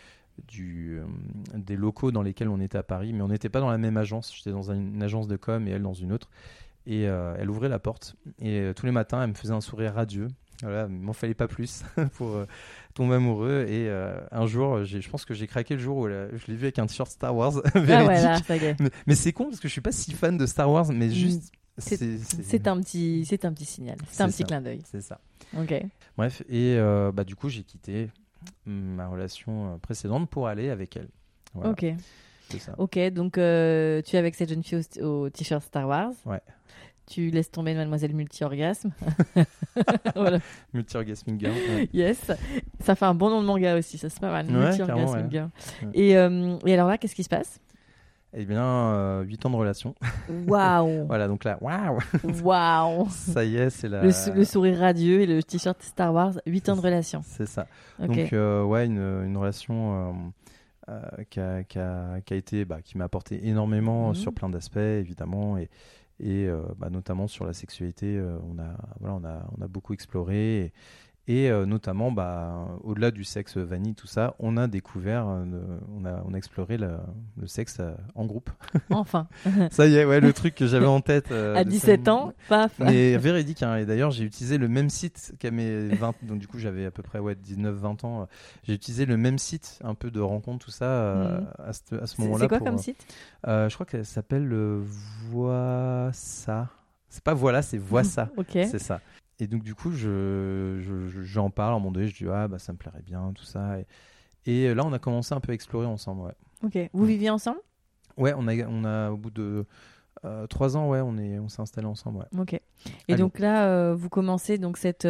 des locaux dans lesquels on était à Paris, mais on n'était pas dans la même agence. J'étais dans une agence de com et elle dans une autre. Et elle ouvrait la porte et tous les matins, elle me faisait un sourire radieux. Voilà, il m'en fallait pas plus pour tomber amoureux. Et un jour, je pense que j'ai craqué le jour où je l'ai vu avec un t-shirt Star Wars. Véridique. Ah ouais, là, ça y est. Mais c'est con parce que je suis pas si fan de Star Wars, mais juste. C'est un petit signal, c'est un petit clin d'œil. C'est ça. Ok. Bref, et du coup, j'ai quitté ma relation précédente pour aller avec elle. Voilà. Ok. C'est ça. Ok, donc tu es avec cette jeune fille au t-shirt Star Wars. Ouais. Tu laisses tomber Mademoiselle Multi-Orgasme. Voilà. Multi-Orgasmic Girl. Ouais. Yes. Ça fait un bon nom de manga aussi, ça c'est pas mal. Multi-Orgasmic Girl. Ouais. Et alors là, qu'est-ce qui se passe ? Eh bien, 8 ans de relation. Waouh. Voilà, donc là, waouh. Ça y est, c'est le sourire radieux et le t-shirt Star Wars, 8 ans de relation. C'est ça. Okay. Donc, une relation qui a été, qui m'a apporté énormément sur plein d'aspects, évidemment, et notamment sur la sexualité. On a beaucoup exploré. Et notamment, au-delà du sexe vanille, tout ça, on a découvert, on a exploré le sexe en groupe. Enfin. Ça y est, ouais, le truc que j'avais en tête. À 17 ans, paf. Mais véridique, hein, et d'ailleurs, j'ai utilisé le même site qu'à mes 20 donc du coup, j'avais à peu près 19-20 ans. J'ai utilisé le même site, un peu de rencontre, tout ça, à ce moment-là. C'est quoi comme site ? Je crois qu'elle s'appelle Vois ça. C'est pas Voilà, c'est Vois ça. Okay. C'est ça. Et donc du coup, j'en parle à un moment donné, je dis ça me plairait bien, tout ça. Et là, on a commencé un peu à explorer ensemble, ouais. Ok. Vous viviez ensemble ? Ouais, on a au bout de 3 ans, ouais, on s'est installés ensemble, ouais. Ok. Et donc là, vous commencez donc cette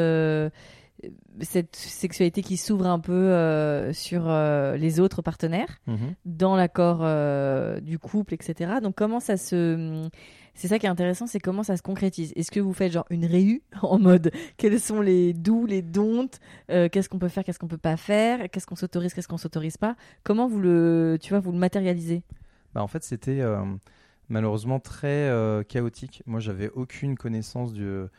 sexualité qui s'ouvre un peu sur les autres partenaires, dans l'accord du couple, etc. Donc comment ça se... C'est ça qui est intéressant, c'est comment ça se concrétise. Est-ce que vous faites genre une réu en mode quels sont les do's, les don'ts, qu'est-ce qu'on peut faire, qu'est-ce qu'on peut pas faire, qu'est-ce qu'on s'autorise, qu'est-ce qu'on s'autorise pas. Comment vous le matérialisez ? En fait, c'était malheureusement très chaotique. Moi, j'avais aucune connaissance de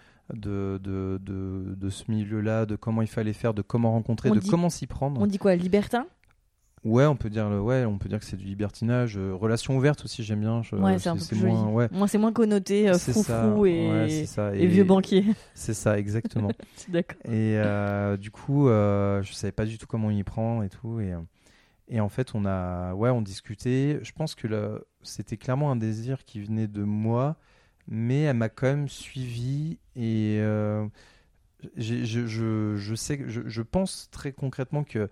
ce milieu-là, de comment il fallait faire, de comment rencontrer, comment s'y prendre. On dit quoi, libertin ? Ouais, on peut dire que c'est du libertinage. Relation ouverte aussi, j'aime bien. C'est un peu plus joli. Moi, c'est moins connoté froufrou et vieux banquier. C'est ça, exactement. D'accord. Et du coup, je savais pas du tout comment y prendre et tout. Et en fait, on discutait. Je pense que c'était clairement un désir qui venait de moi, mais elle m'a quand même suivi et je pense très concrètement que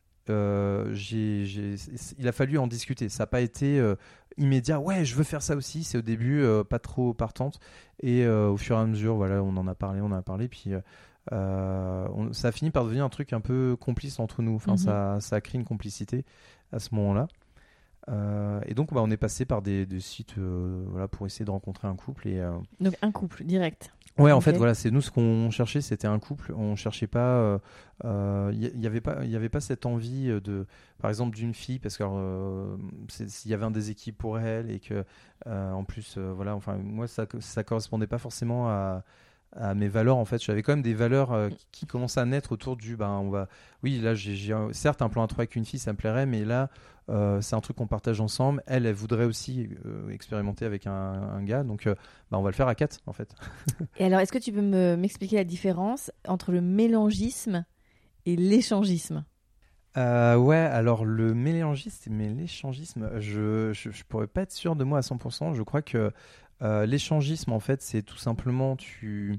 il a fallu en discuter. Ça n'a pas été immédiat. Ouais, je veux faire ça aussi. C'est au début pas trop partante. Et au fur et à mesure, voilà, on en a parlé. Puis ça a fini par devenir un truc un peu complice entre nous. Enfin, ça a créé une complicité à ce moment-là. Et donc, on est passé par des sites pour essayer de rencontrer un couple. Donc, un couple direct. Ouais, en fait, voilà, c'est nous ce qu'on cherchait, c'était un couple. On cherchait pas, il y avait pas cette envie par exemple, d'une fille, parce que s'il y avait un déséquilibre pour elle et que, en plus, moi, ça correspondait pas forcément à mes valeurs. En fait, j'avais quand même des valeurs qui commençaient à naître autour du, oui, là, j'ai certes un plan à trois avec une fille, ça me plairait, mais là, c'est un truc qu'on partage ensemble. Elle voudrait aussi expérimenter avec un gars, donc on va le faire à 4 en fait. Et alors, est-ce que tu peux m'expliquer la différence entre le mélangisme et l'échangisme? Alors le mélangisme et l'échangisme, je pourrais pas être sûr de moi à 100%. Je crois que l'échangisme, en fait, c'est tout simplement tu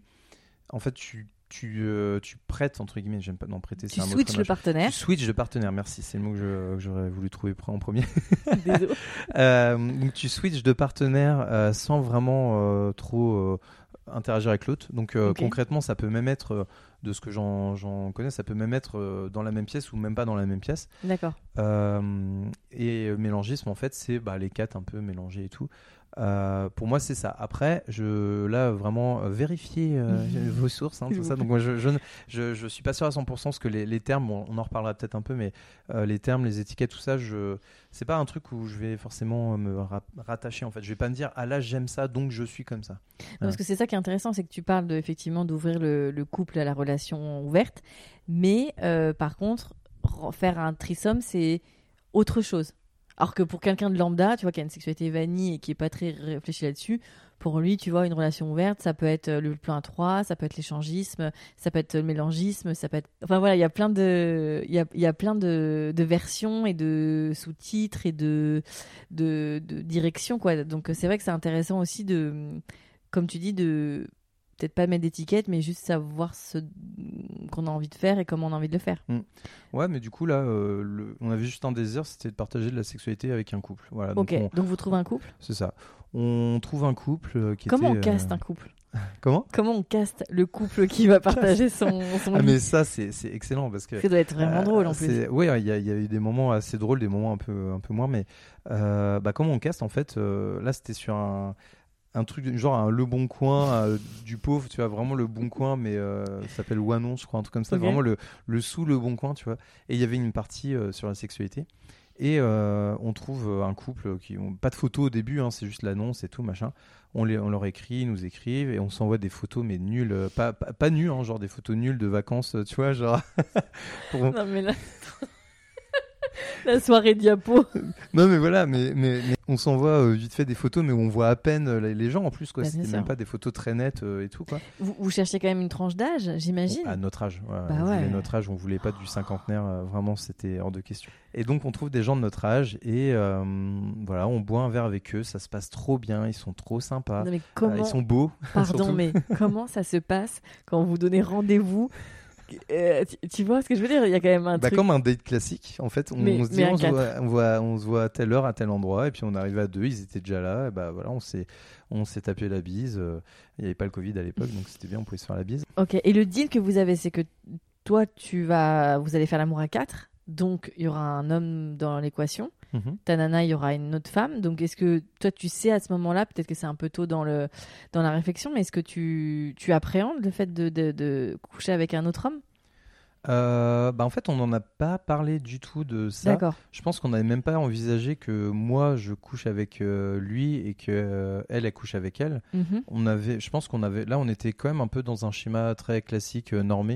prêtes, entre guillemets, j'aime pas prêter, c'est un mot. Tu switches le partenaire. Tu switches de partenaire, merci, c'est le mot que j'aurais voulu trouver en premier. Désolé. Donc tu switches de partenaire sans vraiment trop interagir avec l'autre. Donc concrètement, ça peut même être, de ce que j'en connais, ça peut même être dans la même pièce ou même pas dans la même pièce. D'accord. Et mélangisme, en fait, c'est les 4 un peu mélangés et tout. Pour moi, c'est ça. Après, vraiment vérifier vos sources, tout ça. Donc moi, je suis pas sûr à 100% parce que les termes, on en reparlera peut-être un peu, mais les termes, les étiquettes, tout ça, c'est pas un truc où je vais forcément me rattacher. En fait, je vais pas me dire là j'aime ça, donc je suis comme ça. Non, parce que c'est ça qui est intéressant, c'est que tu parles effectivement d'ouvrir le couple à la relation ouverte, mais par contre, faire un threesome, c'est autre chose. Alors que pour quelqu'un de lambda, tu vois, qui a une sexualité vanille et qui est pas très réfléchi là-dessus, pour lui, tu vois, une relation ouverte, ça peut être le plan à 3, ça peut être l'échangisme, ça peut être le mélangisme, ça peut être... Enfin voilà, il y a plein de versions et de sous-titres et de directions, quoi. Donc c'est vrai que c'est intéressant aussi de, comme tu dis, de peut-être pas mettre d'étiquette, mais juste savoir ce qu'on a envie de faire et comment on a envie de le faire. Ouais, mais du coup, là, on avait juste un désir, c'était de partager de la sexualité avec un couple. Voilà, donc vous trouvez un couple ? C'est ça. On trouve un couple qui Comment on caste un couple ? Comment on caste le couple qui va partager son mais ça, c'est excellent parce que... Ça doit être vraiment drôle en plus. Oui, il y a eu des moments assez drôles, des moments un peu moins, mais comment on caste, en fait, là, c'était sur un truc genre un Le Bon Coin du pauvre, tu vois, vraiment Le Bon Coin, mais ça s'appelle Wanon, je crois, un truc comme ça, vraiment le sous Le Bon Coin, tu vois. Et il y avait une partie sur la sexualité. Et on trouve un couple qui n'ont pas de photos au début, c'est juste l'annonce et tout, machin. On leur écrit, ils nous écrivent et on s'envoie des photos, mais nulles, pas nulles, genre des photos nulles de vacances, tu vois, genre. Non, mais là. La soirée diapo. Non mais voilà, mais on s'envoie vite fait des photos, mais on voit à peine les gens en plus, quoi. C'était même pas des photos très nettes et tout, quoi. Vous cherchez quand même une tranche d'âge, j'imagine. À notre âge, on voulait notre âge, on voulait pas du cinquantenaire, vraiment c'était hors de question. Et donc on trouve des gens de notre âge et voilà, on boit un verre avec eux, ça se passe trop bien, ils sont trop sympas, non, mais comment... ils sont beaux. Pardon, mais comment ça se passe quand vous donnez rendez-vous? Tu vois ce que je veux dire? Il y a quand même un truc. Comme un date classique, en fait. On se dit, on se voit à telle heure, à tel endroit, et puis on arrive à 2, ils étaient déjà là, et voilà, on s'est tapé la bise. Il n'y avait pas le Covid à l'époque, donc c'était bien, on pouvait se faire la bise. Ok, et le deal que vous avez, c'est que toi, vous allez faire l'amour à 4, donc il y aura un homme dans l'équation. Ta nana, il y aura une autre femme. Donc, est-ce que toi, tu sais à ce moment-là, peut-être que c'est un peu tôt dans la réflexion, mais est-ce que tu appréhendes le fait de coucher avec un autre homme ? En fait, on n'en a pas parlé du tout de ça. D'accord. Je pense qu'on n'avait même pas envisagé que moi, je couche avec lui et que elle couche avec elle. Je pense là, on était quand même un peu dans un schéma très classique, normé.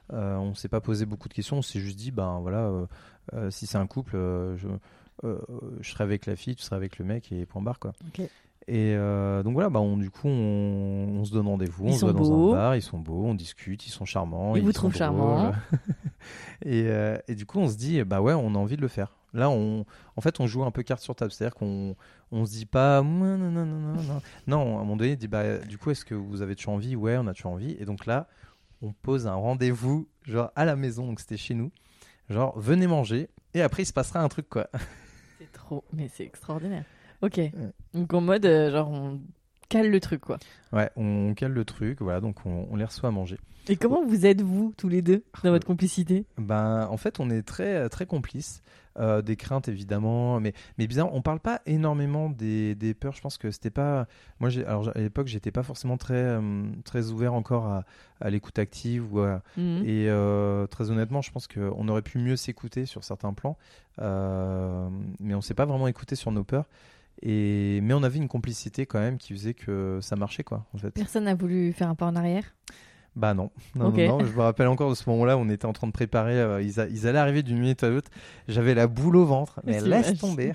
On s'est pas posé beaucoup de questions. On s'est juste dit, ben voilà, si c'est un couple, je serai avec la fille, tu seras avec le mec et point barre quoi. Okay. Et donc voilà, bah du coup on se donne rendez-vous, on se va dans un bar, ils sont beaux, on discute, ils sont charmants. Ils vous trouvent charmant. et du coup on se dit, bah ouais, on a envie de le faire. Là en fait on joue un peu carte sur table, c'est-à-dire qu'on se dit pas non, à un moment donné on dit, bah du coup est-ce que vous avez toujours envie? Ouais, on a toujours envie. Et donc là on pose un rendez-vous genre à la maison, donc c'était chez nous, genre venez manger et après il se passera un truc quoi. C'est trop, mais c'est extraordinaire. Ok, donc en mode genre on cale le truc quoi. Ouais, on cale le truc, voilà, donc on les reçoit à manger. Et comment vous êtes vous tous les deux dans votre complicité? Ben en fait on est très très complices, des craintes évidemment, mais bizarre, on parle pas énormément des peurs. Je pense que c'était pas, moi alors à l'époque j'étais pas forcément très ouvert encore à l'écoute active et très honnêtement je pense qu'on aurait pu mieux s'écouter sur certains plans, mais on s'est pas vraiment écouté sur nos peurs. Mais on avait une complicité quand même qui faisait que ça marchait quoi en fait. Personne n'a voulu faire un pas en arrière? Bah non, Okay. non, je me rappelle encore de ce moment-là où on était en train de préparer, ils allaient arriver d'une minute à l'autre, j'avais la boule au ventre, mais laisse tomber.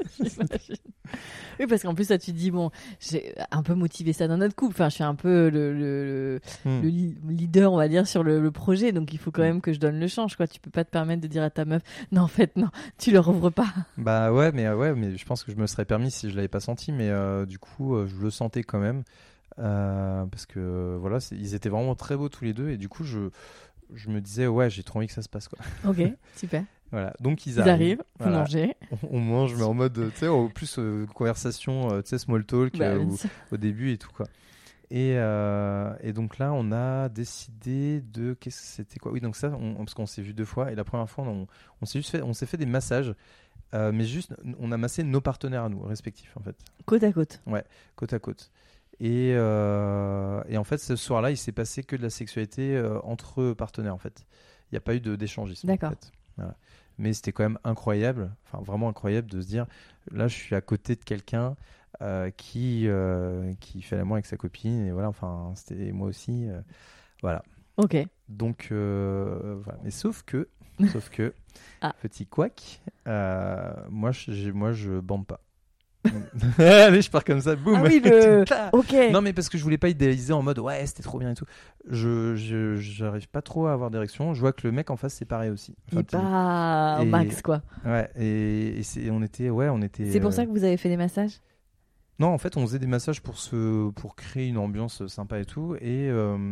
Oui, parce qu'en plus, là, tu te dis, bon, j'ai un peu motivé ça dans notre couple. Enfin, je suis un peu le leader, on va dire, sur le projet. Donc, il faut quand même que je donne le change, quoi. Tu peux pas te permettre de dire à ta meuf, non, en fait, non, tu leur ouvres pas. Bah ouais, mais je pense que je me serais permis si je l'avais pas senti, mais du coup, je le sentais quand même. Parce que voilà, ils étaient vraiment très beaux tous les deux, et du coup, je me disais, ouais, j'ai trop envie que ça se passe, quoi. Ok, super. Voilà, donc ils arrivent, vous voilà. mangez. On mange, mais en mode, tu sais, au plus conversation, tu sais, small talk au début et tout, quoi. Et donc là, on a décidé de. Qu'est-ce que c'était quoi? Oui, donc ça, parce qu'on s'est vu 2 fois, et la première fois, on s'est fait des massages, mais juste, on a massé nos partenaires à nous, respectifs, en fait. Côte à côte. Ouais, côte à côte. Et en fait, ce soir-là, il s'est passé que de la sexualité entre partenaires, en fait. Il n'y a pas eu d'échangisme. D'accord. En fait. Voilà. Mais c'était quand même incroyable, enfin vraiment incroyable de se dire, là, je suis à côté de quelqu'un qui fait l'amour avec sa copine, et voilà, enfin, c'était moi aussi, voilà. Ok. Donc, voilà. Mais sauf que, Ah. petit couac, moi, je bande pas. Allez, je pars comme ça, boum. Ah oui, ok. Non, mais parce que je voulais pas idéaliser en mode ouais, c'était trop bien et tout. J'arrive pas trop à avoir d'érection. Je vois que le mec en face c'est pareil aussi. Enfin, il pas au max quoi. Ouais, et on était. C'est pour ça que vous avez fait des massages? Non, en fait, on faisait des massages pour créer une ambiance sympa et tout. Et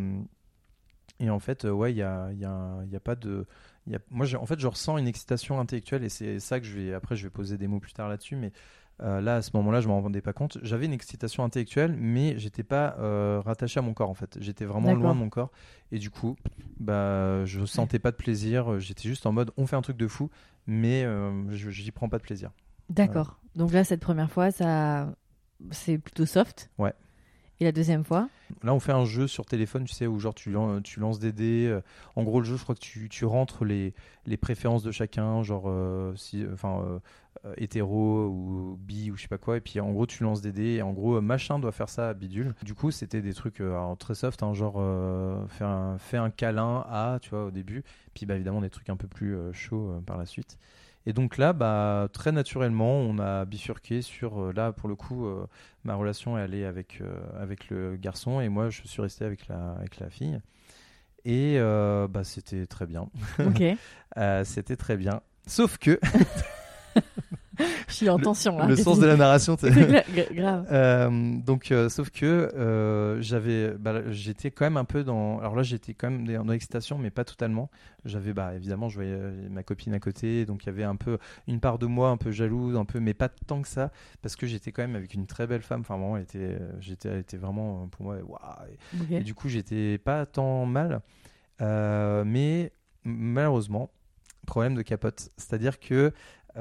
en fait, ouais, il y a pas de. Moi, en fait, je ressens une excitation intellectuelle, et c'est ça que je vais poser des mots plus tard là-dessus, mais. Là, à ce moment-là, je m'en rendais pas compte. J'avais une excitation intellectuelle, mais j'étais pas rattaché à mon corps en fait. J'étais vraiment loin de mon corps, et du coup, bah, je sentais pas de plaisir. J'étais juste en mode, on fait un truc de fou, mais j'y prends pas de plaisir. D'accord. Donc là, cette première fois, c'est plutôt soft. Ouais. Et la deuxième fois? Là, on fait un jeu sur téléphone, tu sais, où genre tu lances des dés. En gros, le jeu, je crois que tu rentres les préférences de chacun, genre hétéro ou bi ou je sais pas quoi. Et puis en gros, tu lances des dés. Et en gros, machin doit faire ça à bidule. Du coup, c'était des trucs très soft, hein, genre fais un câlin à, tu vois, au début. Puis bah, évidemment, des trucs un peu plus chauds par la suite. Et donc là, bah, très naturellement, on a bifurqué sur, là, pour le coup, ma relation est allée avec le garçon, et moi, je suis resté avec la fille. Et bah, c'était très bien. Ok. C'était très bien. Sauf que... Je suis en tension là. Le sens de la narration. Grave. Donc, sauf que j'étais quand même un peu dans. Alors là, j'étais quand même dans l'excitation, mais pas totalement. Évidemment, je voyais ma copine à côté, donc il y avait un peu une part de moi un peu jalouse, mais pas tant que ça, parce que j'étais quand même avec une très belle femme. Enfin, vraiment, elle était vraiment pour moi. Waouh. Okay. Et du coup, j'étais pas tant mal, mais malheureusement, problème de capote. C'est-à-dire que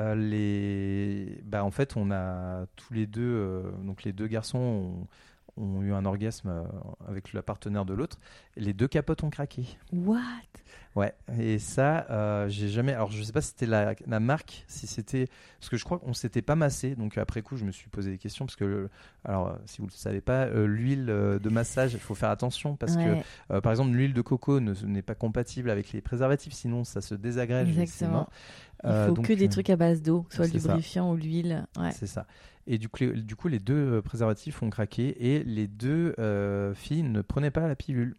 en fait, on a tous les deux, donc les deux garçons ont eu un orgasme avec la partenaire de l'autre. Et les 2 capotes ont craqué. What? Ouais, et ça, j'ai jamais. Alors, je sais pas si c'était la marque, si c'était. Parce que je crois qu'on s'était pas massé. Donc, après coup, je me suis posé des questions. Parce que, alors, si vous ne le savez pas, l'huile de massage, il faut faire attention. Parce que, par exemple, l'huile de coco n'est pas compatible avec les préservatifs. Sinon, ça se désagrège. Exactement. Il faut donc, que des trucs à base d'eau, soit le lubrifiant ou l'huile. Ouais. C'est ça. Et du coup, les deux préservatifs ont craqué. Et les deux filles ne prenaient pas la pilule.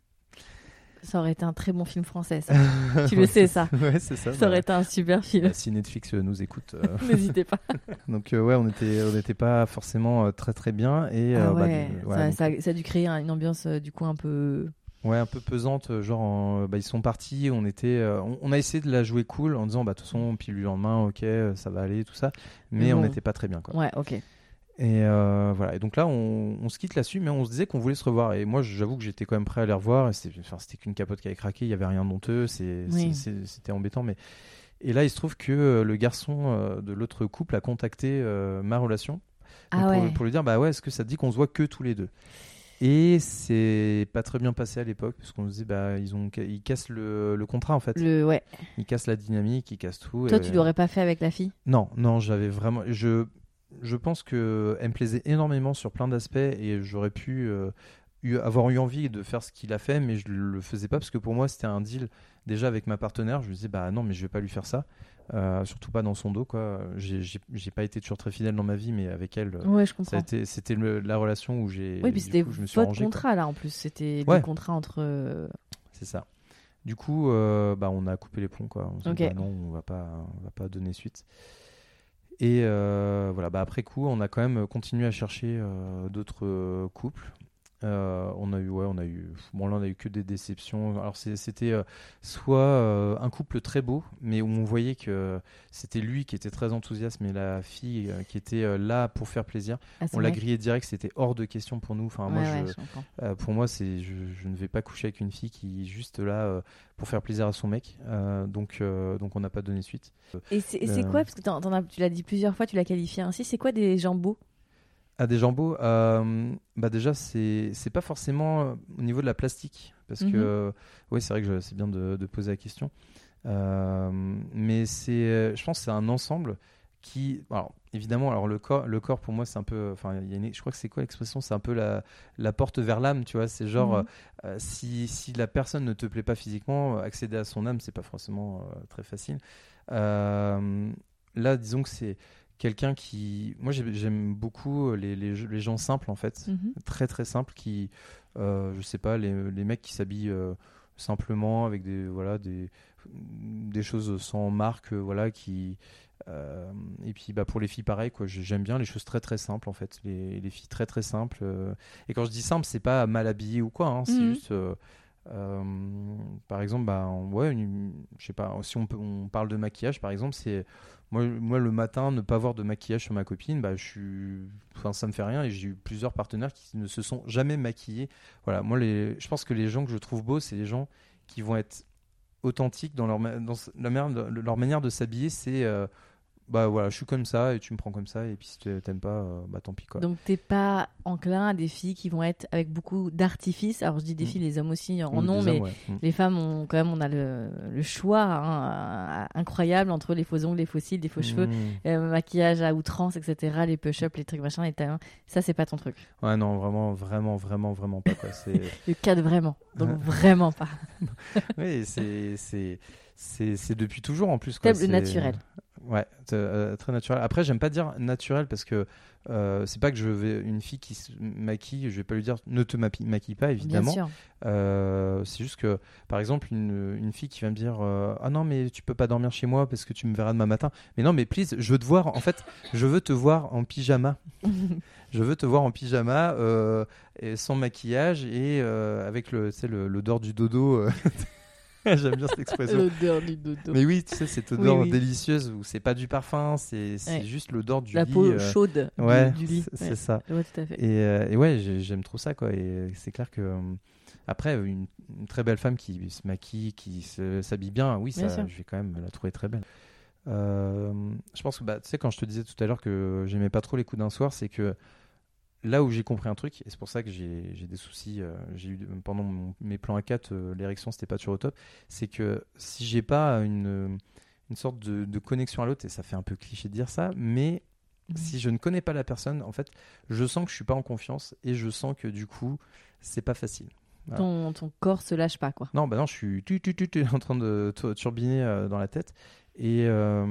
Ça aurait été un très bon film français, ça. Tu le sais, ça. Ouais, c'est ça. Ça aurait été un super film. Si Netflix nous écoute, n'hésitez pas. Donc ouais, on n'était pas forcément très très bien et ça a dû créer une ambiance du coup un peu. Ouais, un peu pesante. Genre, ils sont partis. On a essayé de la jouer cool en disant, de toute façon, pilule en main, ok, ça va aller, tout ça. Mais on n'était pas très bien, quoi. Ouais, ok. Et voilà. Et donc là, on se quitte là-dessus, mais on se disait qu'on voulait se revoir. Et moi, j'avoue que j'étais quand même prêt à les revoir. Et c'était qu'une capote qui avait craqué. Il y avait rien de honteux. C'était embêtant, mais. Et là, il se trouve que le garçon de l'autre couple a contacté ma relation pour lui dire, est-ce que ça te dit qu'on se voit que tous les deux? Et c'est pas très bien passé à l'époque parce qu'on se dit ils cassent le contrat en fait. Ils cassent la dynamique, ils cassent tout. Toi, tu l'aurais pas fait avec la fille? Non, j'avais vraiment. Je pense que elle me plaisait énormément sur plein d'aspects et j'aurais pu avoir eu envie de faire ce qu'il a fait, mais je le faisais pas parce que pour moi c'était un deal déjà avec ma partenaire. Je me disais non, mais je vais pas lui faire ça. Surtout pas dans son dos, quoi. J'ai pas été toujours très fidèle dans ma vie, mais avec elle, je comprends. c'était la relation où puis c'était votre contrat là en plus, c'était le contrat entre. C'est ça. Du coup, on a coupé les ponts, quoi. On s'est dit, non, on va pas donner suite. Et après coup, on a quand même continué à chercher d'autres couples. On a eu que des déceptions. Alors c'était soit un couple très beau, mais où on voyait que c'était lui qui était très enthousiaste, mais la fille qui était là pour faire plaisir. On l'a grillé direct, c'était hors de question pour nous. Enfin pour moi, je ne vais pas coucher avec une fille qui est juste là pour faire plaisir à son mec. Donc on n'a pas donné suite. Et c'est quoi, parce que tu l'as dit plusieurs fois, tu l'as qualifié ainsi. C'est quoi des gens beaux? Des gens beaux, déjà c'est pas forcément au niveau de la plastique parce que c'est vrai que c'est bien de poser la question, mais je pense que c'est un ensemble qui, alors évidemment, le corps pour moi c'est un peu, je crois que c'est quoi l'expression, c'est un peu la porte vers l'âme, tu vois, c'est genre si la personne ne te plaît pas physiquement, accéder à son âme c'est pas forcément très facile. Là disons que c'est quelqu'un qui... Moi, j'aime beaucoup les gens simples, en fait. Très, très simples, qui... je sais pas, les mecs qui s'habillent simplement avec des choses sans marque, qui... et puis, pour les filles, pareil, quoi. J'aime bien les choses très, très simples, en fait. Les filles très, très simples. Et quand je dis simple, c'est pas mal habillé ou quoi, hein, c'est juste... par exemple, je sais pas, si on parle de maquillage, par exemple, c'est... Moi, le matin, ne pas avoir de maquillage sur ma copine, ça me fait rien. Et j'ai eu plusieurs partenaires qui ne se sont jamais maquillés. Voilà, moi, je pense que les gens que je trouve beaux, c'est les gens qui vont être authentiques dans leur manière de s'habiller. C'est je suis comme ça et tu me prends comme ça. Et puis si tu t'aimes pas, tant pis, quoi. Donc t'es pas enclin à des filles qui vont être avec beaucoup d'artifice. Alors je dis des filles, les hommes aussi en ont, mais les femmes on a le choix incroyable entre les faux ongles, les faux cils, les faux cheveux, maquillage à outrance, etc. Les push-up, les trucs machin, ça c'est pas ton truc. Ouais, non, vraiment pas, quoi. C'est le cadre vraiment. Donc vraiment pas. Oui, c'est depuis toujours en plus, quoi. C'est naturel. Ouais, très naturel. Après, j'aime pas dire naturel parce que c'est pas que une fille qui se maquille, je vais pas lui dire ne te maquille pas, évidemment. Bien sûr. C'est juste que, par exemple, une fille qui va me dire ah non, mais tu peux pas dormir chez moi parce que tu me verras demain matin. Mais non, mais please, je veux te voir. En fait, je veux te voir en pyjama. Je veux te voir en pyjama et sans maquillage et avec l'odeur du dodo. J'aime bien cette expression. L'odeur du dodo. Mais oui, tu sais, cette odeur délicieuse où c'est pas du parfum, c'est juste l'odeur du lit. La peau chaude du lit. C'est ça. Ouais, tout à fait. Et j'aime trop ça, quoi. Et c'est clair que après, une très belle femme qui se maquille, qui s'habille bien, oui, ça, je vais quand même la trouver très belle. Je pense que, tu sais, quand je te disais tout à l'heure que j'aimais pas trop les coups d'un soir, c'est que là où j'ai compris un truc, et c'est pour ça que j'ai des soucis, pendant mes plans A4, l'érection c'était pas toujours au top, c'est que si j'ai pas une sorte de connexion à l'autre, et ça fait un peu cliché de dire ça, mais si je ne connais pas la personne, en fait, je sens que je suis pas en confiance et je sens que du coup, c'est pas facile. Voilà. Ton corps se lâche pas, quoi. Non, non, je suis en train de turbiner dans la tête. Et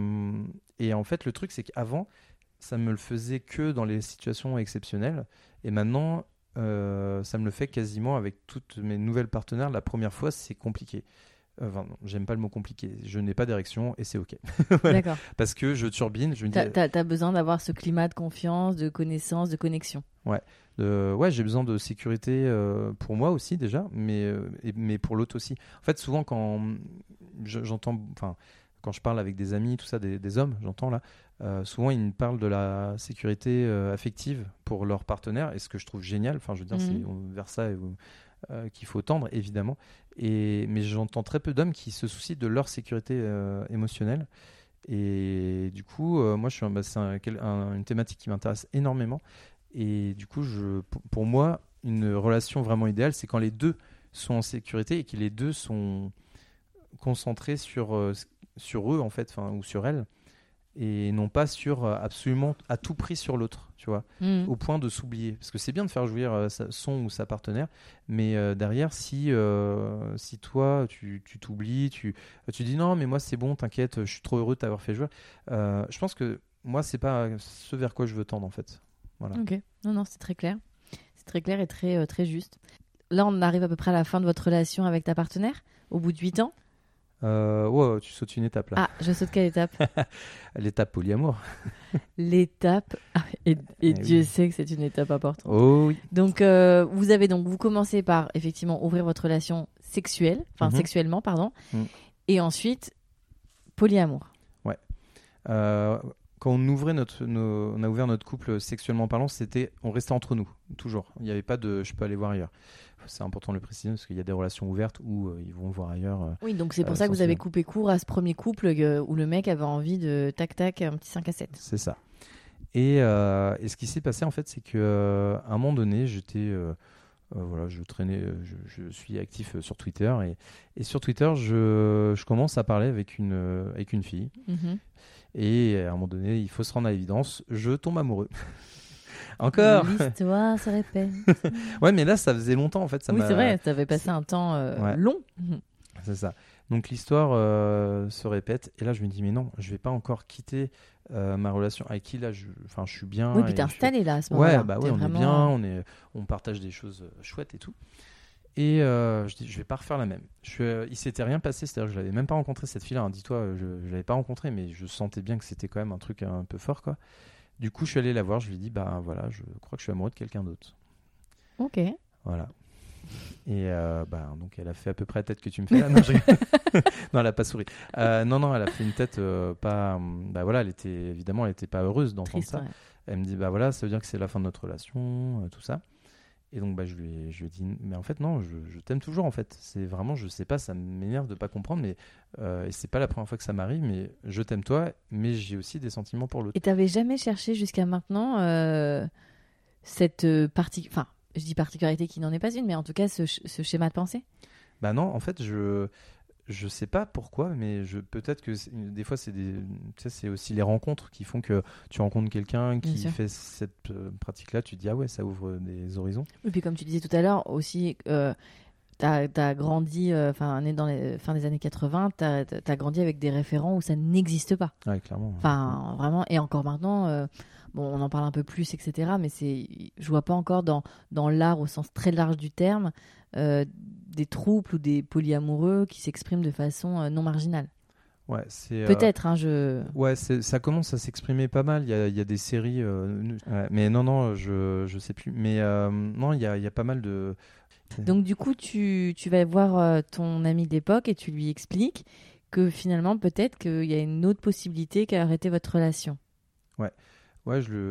en fait, le truc, c'est qu'avant, ça me le faisait que dans les situations exceptionnelles. Et maintenant, ça me le fait quasiment avec toutes mes nouvelles partenaires. La première fois, c'est compliqué. Enfin, non, j'aime pas le mot compliqué. Je n'ai pas d'érection et c'est OK. Voilà. D'accord. Parce que je turbine. T'as besoin d'avoir ce climat de confiance, de connaissance, de connexion. Ouais. J'ai besoin de sécurité pour moi aussi déjà, mais pour l'autre aussi. En fait, souvent quand j'entends, quand je parle avec des amis, tout ça, des hommes, j'entends là, souvent ils me parlent de la sécurité affective pour leur partenaire, et ce que je trouve génial. Enfin, je veux dire, c'est vers ça qu'il faut tendre, évidemment. Mais j'entends très peu d'hommes qui se soucient de leur sécurité émotionnelle. Et du coup, moi, c'est une thématique qui m'intéresse énormément. Et du coup, pour moi, une relation vraiment idéale, c'est quand les deux sont en sécurité et que les deux sont concentrés sur eux, en fait, ou sur elles, et non pas sur absolument à tout prix sur l'autre, tu vois, au point de s'oublier. Parce que c'est bien de faire jouir son ou sa partenaire, mais derrière, si toi, tu t'oublies, tu dis non, mais moi c'est bon, t'inquiète, je suis trop heureux de t'avoir fait jouer. Je pense que moi, c'est pas ce vers quoi je veux tendre, en fait. Voilà. Ok, non, c'est très clair. C'est très clair et très, très juste. Là, on arrive à peu près à la fin de votre relation avec ta partenaire, au bout de 8 ans. Ouais, tu sautes une étape là. Ah, je saute quelle étape? L'étape polyamour. L'étape, et Dieu sait que c'est une étape importante. Oh oui. Donc, vous commencez par effectivement ouvrir votre relation sexuelle, sexuellement, pardon, et ensuite polyamour. Ouais. Quand on a ouvert notre couple sexuellement parlant, on restait entre nous, toujours. Il n'y avait pas de je peux aller voir ailleurs. C'est important de le préciser parce qu'il y a des relations ouvertes où ils vont voir ailleurs. Oui, donc c'est pour ça que vous avez coupé court à ce premier couple où le mec avait envie de tac-tac, un petit 5 à 7. C'est ça. Et ce qui s'est passé en fait, c'est qu'à un moment donné, j'étais. Je traînais, je suis actif sur Twitter et sur Twitter, je commence à parler avec une fille. Et à un moment donné, il faut se rendre à l'évidence, je tombe amoureux. Encore. L'histoire se répète. Ouais, mais là, ça faisait longtemps en fait. C'est vrai, tu avais passé un temps long. C'est ça. Donc l'histoire se répète. Et là, je me dis, mais non, je vais pas encore quitter ma relation avec qui là, je suis bien. Oui, puis t'es installé là à ce moment-là. Ouais, on est bien, on partage des choses chouettes et tout. Et je dis, je vais pas refaire la même. Il s'était rien passé, c'est-à-dire que je l'avais même pas rencontré cette fille-là. Hein. Dis-toi, je l'avais pas rencontrée, mais je sentais bien que c'était quand même un truc un peu fort, quoi. Du coup, je suis allé la voir, je lui ai dit, bah voilà, je crois que je suis amoureux de quelqu'un d'autre. Ok. Voilà. Et donc elle a fait à peu près la tête que tu me fais là. Non, non, elle a pas souri. Non, elle a fait une tête pas. Bah voilà, elle était pas heureuse d'entendre ça. Ouais. Elle me dit, bah voilà, ça veut dire que c'est la fin de notre relation, tout ça. Et donc je lui ai dit, mais en fait non, je t'aime toujours en fait. C'est vraiment, je sais pas, ça m'énerve de pas comprendre, mais et c'est pas la première fois que ça m'arrive, mais je t'aime toi, mais j'ai aussi des sentiments pour l'autre. Et t'avais jamais cherché jusqu'à maintenant cette partie, enfin, je dis particularité qui n'en est pas une, mais en tout cas ce schéma de pensée? Bah non, en fait je sais pas pourquoi, mais peut-être que des fois c'est aussi les rencontres qui font que tu rencontres quelqu'un qui fait cette pratique-là, tu te dis ah ouais, ça ouvre des horizons. Et puis comme tu disais tout à l'heure aussi, t'as grandi, né dans les fin des années 80, t'as grandi avec des référents où ça n'existe pas. Ouais, clairement. Enfin vraiment, et encore maintenant. On en parle un peu plus, etc. Mais je vois pas encore dans l'art au sens très large du terme des trouples ou des polyamoureux qui s'expriment de façon non marginale. Ouais, c'est peut-être. Ouais, ça commence à s'exprimer pas mal. Il y a des séries, mais non, je sais plus. Mais non, il y a pas mal de. Donc du coup, tu vas voir ton ami d'époque et tu lui expliques que finalement peut-être qu'il y a une autre possibilité qu'à arrêter votre relation. Ouais. Ouais, je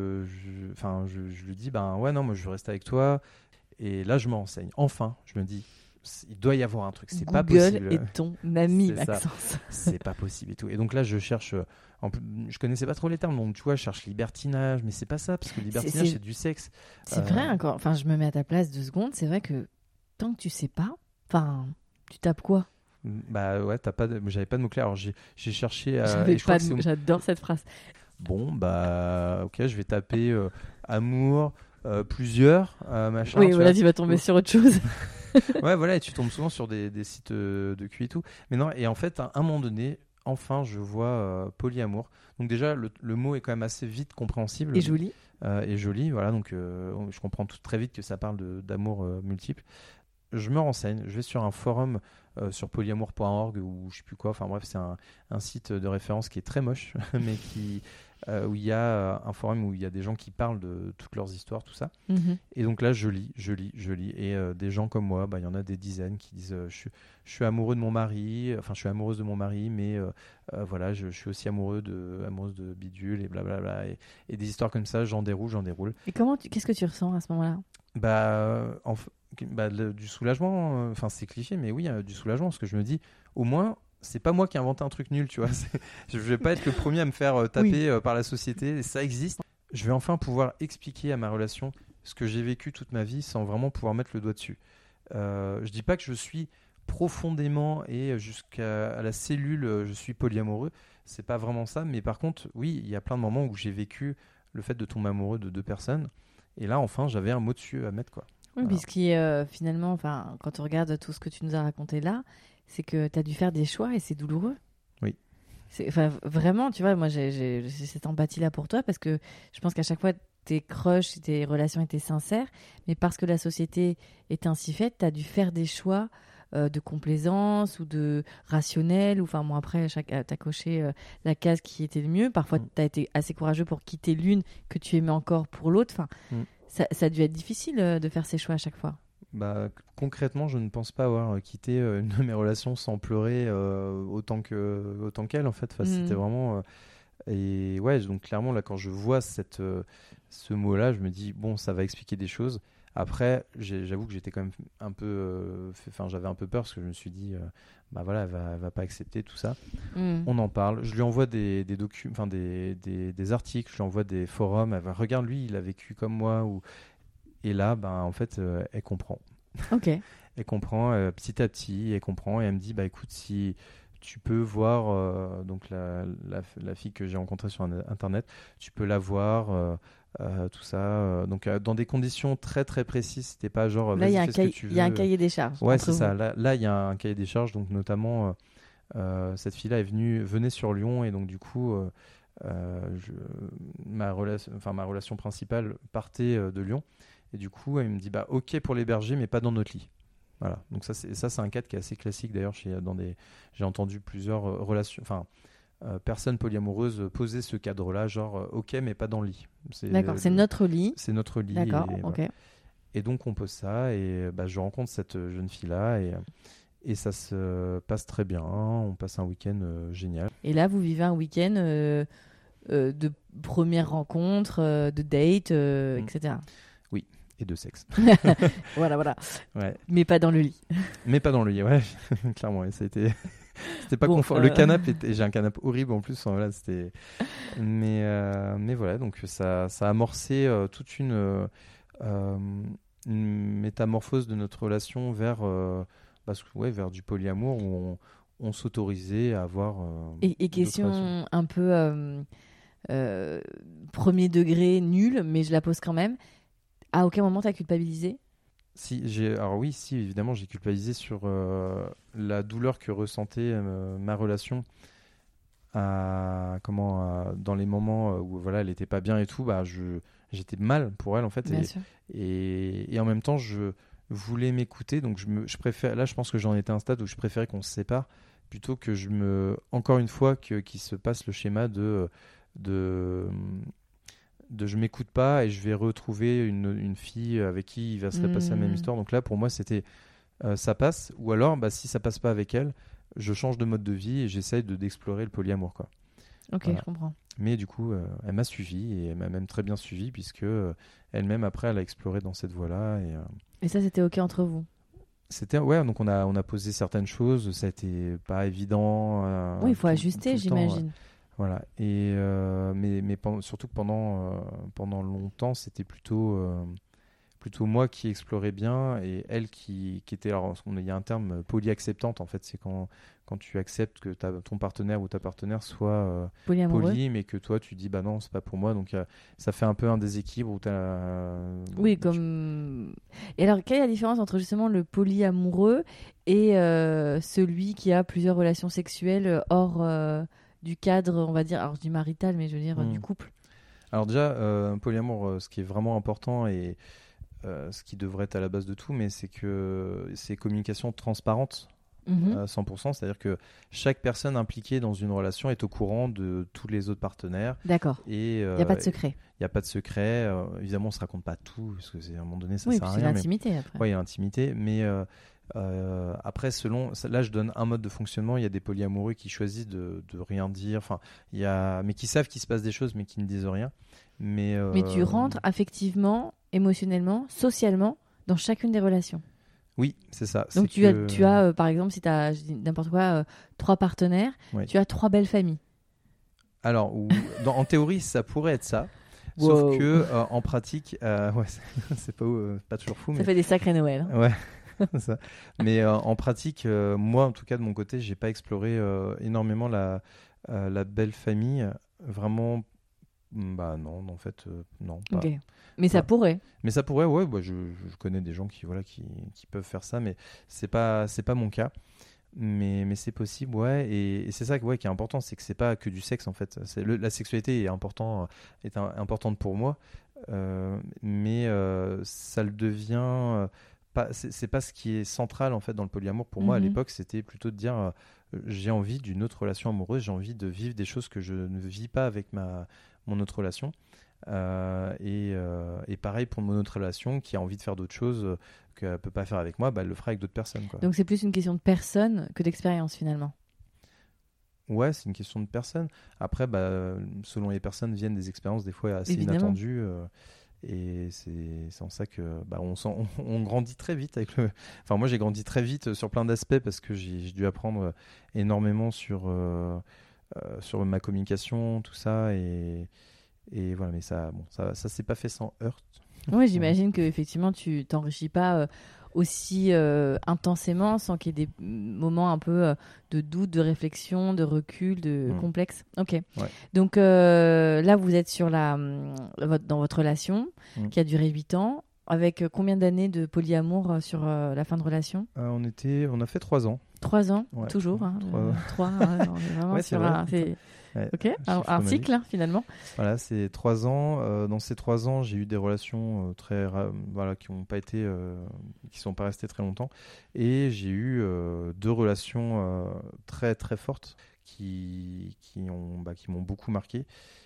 lui dis, ben ouais, non, moi je veux rester avec toi. Et là, je me renseigne. Enfin, je me dis, il doit y avoir un truc. C'est Google pas possible. est ton ami, Maxence. C'est pas possible et tout. Et donc là, je cherche je connaissais pas trop les termes, donc tu vois, je cherche libertinage, mais c'est pas ça, parce que libertinage, c'est du sexe. C'est vrai encore. Enfin, je me mets à ta place 2 secondes. C'est vrai que tant que tu sais pas, enfin, tu tapes quoi? Bah ouais, j'avais pas de mots-clés. Alors j'ai cherché. J'adore cette phrase. Bon, bah ok, je vais taper amour, plusieurs, machin. Oui, voilà, tu vas tomber sur autre chose. Ouais, voilà, et tu tombes souvent sur des sites de cul et tout. Mais non, et en fait, à un moment donné, enfin, je vois polyamour. Donc déjà, le mot est quand même assez vite compréhensible. Et joli. Et joli, voilà. Donc je comprends très vite que ça parle d'amour multiple. Je me renseigne, je vais sur un forum sur polyamour.org ou je sais plus quoi. Enfin bref, c'est un site de référence qui est très moche, mais où il y a un forum où il y a des gens qui parlent de toutes leurs histoires, tout ça. Mm-hmm. Et donc là, je lis. Et des gens comme moi, il y en a des dizaines qui disent je suis amoureux de mon mari, enfin je suis amoureuse de mon mari, mais voilà, je suis aussi amoureuse de bidule et blablabla. Et des histoires comme ça, j'en déroule. Et qu'est-ce que tu ressens à ce moment-là? Du soulagement, enfin c'est cliché, mais oui, du soulagement, parce que je me dis, au moins, c'est pas moi qui ai inventé un truc nul, tu vois. Je vais pas être le premier à me faire taper par la société, et ça existe. Je vais enfin pouvoir expliquer à ma relation ce que j'ai vécu toute ma vie sans vraiment pouvoir mettre le doigt dessus. Je dis pas que je suis profondément et jusqu'à la cellule, je suis polyamoureux, c'est pas vraiment ça, mais par contre, oui, il y a plein de moments où j'ai vécu le fait de tomber amoureux de 2 personnes, et là, enfin, j'avais un mot dessus à mettre, quoi. Oui, Voilà. puisqu'il finalement, quand on regarde tout ce que tu nous as raconté là, c'est que tu as dû faire des choix et c'est douloureux. Oui. Vraiment, tu vois, moi j'ai cette empathie-là pour toi parce que je pense qu'à chaque fois, tes crushs, tes relations étaient sincères, mais parce que la société est ainsi faite, tu as dû faire des choix de complaisance ou de rationnel. Bon, après, tu as coché la case qui était le mieux. Parfois, tu as été assez courageux pour quitter l'une que tu aimais encore pour l'autre. Ça a dû être difficile de faire ces choix à chaque fois. Concrètement, je ne pense pas avoir quitté une de mes relations sans pleurer autant qu'elle, en fait. C'était vraiment... et ouais, donc clairement, là, quand je vois ce mot-là, je me dis, bon, ça va expliquer des choses. Après, j'avoue que j'étais quand même un peu... j'avais un peu peur parce que je me suis dit, voilà, elle va pas accepter tout ça. On en parle. Je lui envoie des articles, je lui envoie des forums. Elle va, regarde, lui, il a vécu comme moi. Et là, en fait, elle comprend. Ok. Elle comprend petit à petit, elle comprend et elle me dit, écoute, si tu peux voir donc la fille que j'ai rencontrée sur Internet, tu peux la voir, tout ça. Donc dans des conditions très très précises, c'était pas genre là, vas-y, fais ce que tu veux. Il y a un cahier des charges. Ouais, c'est ça. Là, il y a un cahier des charges, donc notamment cette fille-là venait sur Lyon et donc du coup. Ma relation principale partait de Lyon et du coup elle me dit ok pour l'héberger mais pas dans notre lit. Voilà, donc ça c'est un cadre qui est assez classique d'ailleurs j'ai entendu plusieurs relations, personnes polyamoureuses poser ce cadre-là, genre ok mais pas dans le lit. D'accord, c'est notre lit. C'est notre lit. D'accord, ok. Voilà. Et donc on pose ça et je rencontre cette jeune fille-là et ça se passe très bien, on passe un week-end génial. Et là vous vivez un week-end de première rencontre, de date, etc. Oui, et de sexe. Voilà. Ouais. Mais pas dans le lit. Mais pas dans le lit, ouais, clairement. Et c'était pas confort. Le canapé, j'ai un canapé horrible en plus. Voilà, c'était. Mais voilà, donc ça a amorcé toute une métamorphose de notre relation vers du polyamour où on s'autorisait à avoir. Et question un peu premier degré nul, mais je la pose quand même. À aucun moment t'as culpabilisé? Alors oui, évidemment, j'ai culpabilisé sur la douleur que ressentait ma relation dans les moments où voilà, elle était pas bien et tout. J'étais mal pour elle en fait. Bien sûr. Et en même temps, je voulais m'écouter. Donc je préfère. Là, je pense que j'en étais à un stade où je préférais qu'on se sépare plutôt que encore une fois qu'il se passe le schéma de je m'écoute pas et je vais retrouver une fille avec qui il va se repasser la même histoire. Donc là, pour moi, c'était ça passe. Ou alors, si ça passe pas avec elle, je change de mode de vie et j'essaye d'explorer le polyamour, quoi. Ok, voilà. Je comprends. Mais du coup, elle m'a suivi et elle m'a même très bien suivi puisque elle-même, après, elle a exploré dans cette voie-là. Et ça, c'était ok entre vous? Donc on a posé certaines choses. Ça a été pas évident. Oui, il faut ajuster, j'imagine. Voilà. Et mais surtout que pendant longtemps, c'était plutôt moi qui explorais bien et elle qui était. Alors, il y a un terme polyacceptante en fait, c'est quand tu acceptes que ton partenaire ou ta partenaire soit poly, mais que toi tu dis bah non, c'est pas pour moi. Donc ça fait un peu un déséquilibre où oui, comme. Et alors, quelle est la différence entre justement le polyamoureux et celui qui a plusieurs relations sexuelles hors du cadre, on va dire, alors je dis marital, mais je veux dire du couple? Alors déjà, polyamour, ce qui est vraiment important et ce qui devrait être à la base de tout, mais c'est que c'est communication transparente à 100%, c'est-à-dire que chaque personne impliquée dans une relation est au courant de tous les autres partenaires. D'accord. Et il n'y a pas de secret. Il n'y a pas de secret. Évidemment, on ne se raconte pas tout, parce qu'à un moment donné, ça sert à rien. Oui, c'est l'intimité après. Oui, il y a l'intimité, mais après, là, je donne un mode de fonctionnement. Il y a des polyamoureux qui choisissent de rien dire, mais qui savent qu'il se passe des choses, mais qui ne disent rien. Mais tu rentres affectivement, émotionnellement, socialement dans chacune des relations. Oui, c'est ça. Donc tu as par exemple, si tu as n'importe quoi, 3 partenaires, oui. Tu as 3 belles familles. Alors, en théorie, ça pourrait être ça. Wow. Sauf que en pratique, c'est pas toujours fou. Ça fait des sacrés Noël. Hein. Ouais. Ça. Mais en pratique, moi, en tout cas de mon côté, j'ai pas exploré énormément la belle famille. Vraiment. Bah non, en fait, non. Pas. Okay. Mais ça pourrait. Mais ça pourrait, ouais. Bah, je connais des gens qui peuvent faire ça, mais c'est pas mon cas. Mais c'est possible, ouais. Et c'est ça qui est important, c'est que c'est pas que du sexe en fait. La sexualité est importante pour moi, mais ça le devient. C'est pas ce qui est central en fait dans le polyamour. Pour moi, à l'époque, c'était plutôt de dire j'ai envie d'une autre relation amoureuse, j'ai envie de vivre des choses que je ne vis pas avec mon autre relation. Et pareil pour mon autre relation qui a envie de faire d'autres choses qu'elle ne peut pas faire avec moi, elle le fera avec d'autres personnes. Quoi. Donc c'est plus une question de personne que d'expérience finalement. Ouais, c'est une question de personne. Après, selon les personnes, viennent des expériences des fois assez inattendues. Et c'est en ça que on grandit très vite avec le. Enfin, moi j'ai grandi très vite sur plein d'aspects parce que j'ai dû apprendre énormément sur ma communication, tout ça et voilà. Mais ça s'est pas fait sans heurts. Oui, j'imagine que effectivement tu t'enrichis pas aussi intensément sans qu'il y ait des moments un peu de doute, de réflexion, de recul, de complexe. Ok. Ouais. Donc là, vous êtes dans votre relation qui a duré 8 ans. Avec combien d'années de polyamour sur la fin de relation ? On a fait 3 ans. 3 ans, ouais. Toujours. 3, ouais, c'est vrai. Ok, un cycle finalement. Voilà, c'est 3 ans. Dans ces 3 ans, j'ai eu des relations qui sont pas restées très longtemps, et j'ai eu 2 relations très très fortes qui m'ont beaucoup marqué.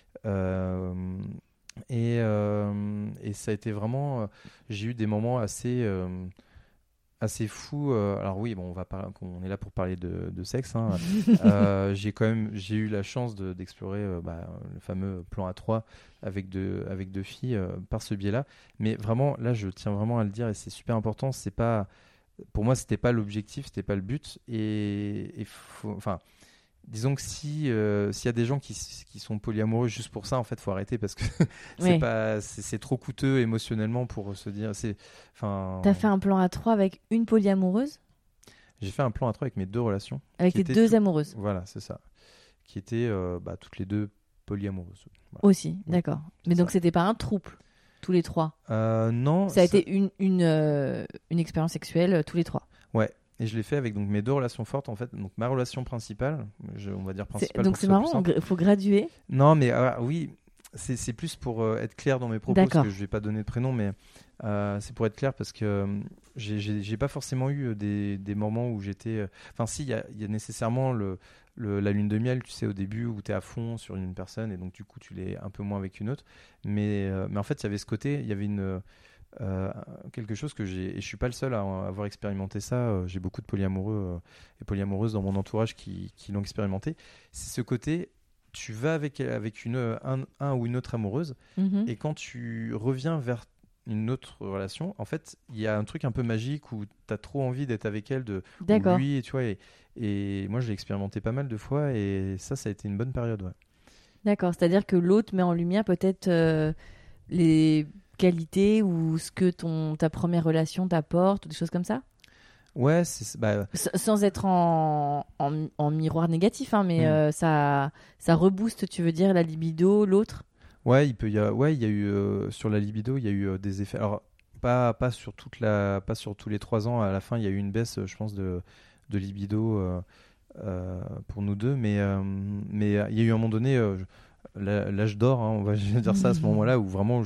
Et ça a été vraiment. J'ai eu des moments assez fou. Alors oui, on est là pour parler de sexe. Hein. J'ai eu la chance d'explorer le fameux plan A3 avec deux filles par ce biais-là. Mais vraiment, là, je tiens vraiment à le dire et c'est super important. Pour moi, c'était pas l'objectif, c'était pas le but. Disons que s'il y a des gens qui sont polyamoureux juste pour ça, en fait, faut arrêter parce que c'est trop coûteux émotionnellement pour se dire. T'as fait un plan à 3 avec une polyamoureuse ? J'ai fait un plan à 3 avec mes 2 relations. Avec tes 2 amoureuses ? Voilà, c'est ça. Qui étaient toutes les 2 polyamoureuses. Voilà. Aussi, d'accord. Mais donc c'était pas un trouble, tous les 3 ? Non. Ça a été une expérience sexuelle tous les 3 ? Ouais. Et je l'ai fait avec mes 2 relations fortes en fait. Donc ma relation principale, on va dire principale. Donc c'est marrant, il faut graduer. Non, mais oui, c'est plus pour être clair dans mes propos. D'accord. Parce que je vais pas donner de prénom, mais c'est pour être clair parce que j'ai pas forcément eu des moments où j'étais. Enfin, si, il y a nécessairement la lune de miel, tu sais, au début où tu es à fond sur une personne et donc du coup tu l'es un peu moins avec une autre. Mais en fait, il y avait ce côté, il y avait quelque chose que et je suis pas le seul à avoir expérimenté ça. J'ai beaucoup de polyamoureux et polyamoureuses dans mon entourage qui l'ont expérimenté. C'est ce côté, tu vas avec un ou une autre amoureuse, et quand tu reviens vers une autre relation, en fait, il y a un truc un peu magique où tu as trop envie d'être avec elle, ou lui, et tu vois. Et moi, je l'ai expérimenté pas mal de fois, et ça a été une bonne période, ouais. D'accord, c'est-à-dire que l'autre met en lumière peut-être les qualités ou ce que ta première relation t'apporte, ou des choses comme ça? Ouais, Sans être en miroir négatif, hein, mais ça rebooste, tu veux dire, la libido, l'autre? Ouais, il y a eu sur la libido, il y a eu des effets. Alors pas sur pas sur tous les 3 ans. À la fin, il y a eu une baisse, je pense, de libido pour nous deux, mais il y a eu un moment donné, l'âge d'or, hein, on va dire ça à ce moment-là, où vraiment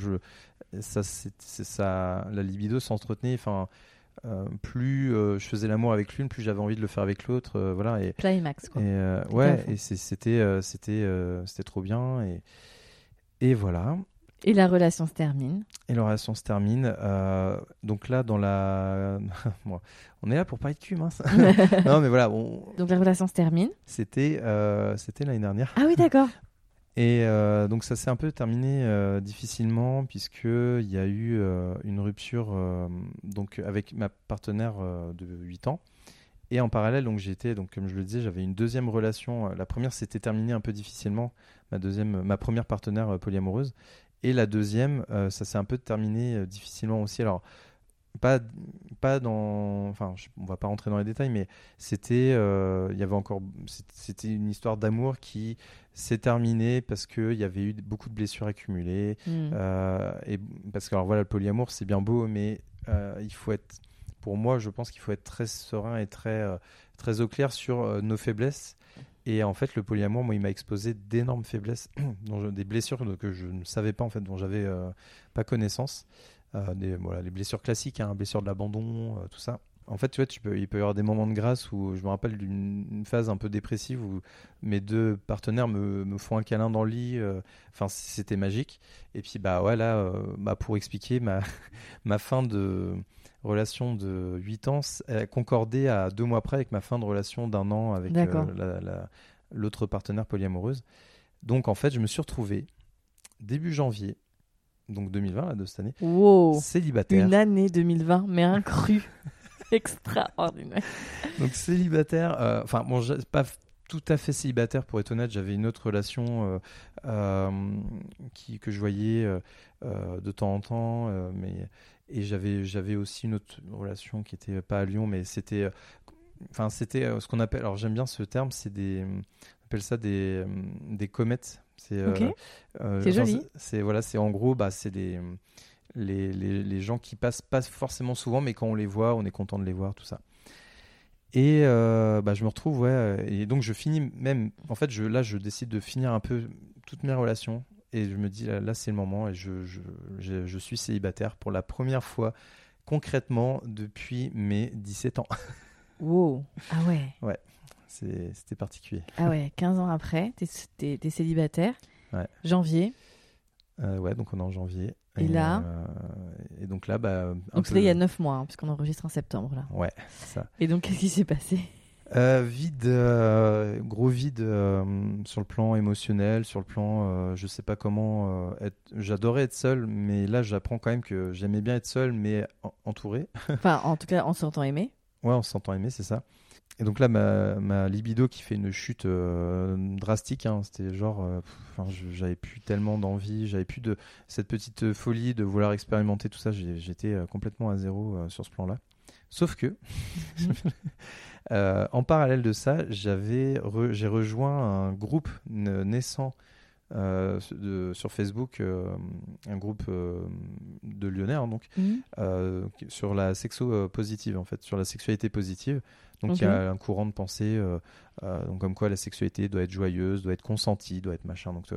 la libido s'entretenait. Enfin, plus je faisais l'amour avec l'une, plus j'avais envie de le faire avec l'autre, voilà. Climax, quoi. Et c'était trop bien et voilà. Et la relation se termine. Et la relation se termine. Donc là, bon, on est là pour parler de cul, mince. Non, mais voilà. Donc la relation se termine. C'était l'année dernière. Ah oui, d'accord. Et donc ça s'est un peu terminé difficilement, puisqu'il y a eu une rupture donc avec ma partenaire de 8 ans. Et en parallèle, donc comme je le disais, j'avais une deuxième relation. La première s'était terminée un peu difficilement, ma première partenaire polyamoureuse. Et la deuxième, ça s'est un peu terminé difficilement aussi. Alors, pas dans... Enfin, on va pas rentrer dans les détails, mais c'était une histoire d'amour qui s'est terminée parce qu'il y avait eu beaucoup de blessures accumulées. Et parce que, alors voilà, le polyamour, c'est bien beau, mais il faut être... Pour moi, je pense qu'il faut être très serein et très au clair sur nos faiblesses. Et en fait, le polyamour, moi, il m'a exposé d'énormes faiblesses, des blessures que je ne savais pas, en fait, dont j'avais pas connaissance. Les blessures classiques, hein, blessures de l'abandon, tout ça. En fait, tu vois, il peut y avoir des moments de grâce où je me rappelle d'une phase un peu dépressive où mes deux partenaires me font un câlin dans le lit. Enfin, c'était magique. Et puis, pour expliquer ma fin de relation de 8 ans concordait à 2 mois près avec ma fin de relation d'1 an avec l'autre partenaire polyamoureuse. Donc, en fait, je me suis retrouvé début janvier, donc 2020, là, de cette année, célibataire. Une année 2020, mais incrue. Extraordinaire. Donc, célibataire. Pas tout à fait célibataire, pour être honnête. J'avais une autre relation que je voyais de temps en temps, et j'avais aussi une autre relation qui était pas à Lyon, mais c'était ce qu'on appelle, alors j'aime bien ce terme, on appelle ça des comètes. C'est joli. C'est en gros, c'est les gens qui passent pas forcément souvent, mais quand on les voit, on est content de les voir, tout ça. Et je me retrouve, et donc je finis même, en fait, je décide de finir un peu toutes mes relations, et je me dis, là c'est le moment, et je suis célibataire pour la première fois, concrètement, depuis mes 17 ans. Wow. Ah ouais. Ouais, c'était particulier. Ah ouais, 15 ans après, t'es célibataire. Ouais. Janvier. Donc on est en janvier. Et là et donc là, donc là, il y a 9 mois, hein, puisqu'on enregistre en septembre, là. Ouais, c'est ça. Et donc, qu'est-ce qui s'est passé ? Gros vide sur le plan émotionnel, sur le plan, je sais pas comment j'adorais être seul, mais là j'apprends quand même que j'aimais bien être seul, mais entouré. Enfin, en tout cas, on s'entend aimer. Ouais, on s'entend aimer, c'est ça. Et donc là, ma libido qui fait une chute drastique, hein, c'était genre, j'avais plus tellement d'envie, j'avais plus de cette petite folie de vouloir expérimenter tout ça, j'étais complètement à zéro sur ce plan-là. Sauf que, en parallèle de ça, j'ai rejoint un groupe naissant sur Facebook, un groupe de Lyonnais, hein, donc, sur la sexo positive, en fait, sur la sexualité positive. Donc il y a un courant de pensée donc comme quoi la sexualité doit être joyeuse, doit être consentie, doit être machin. Donc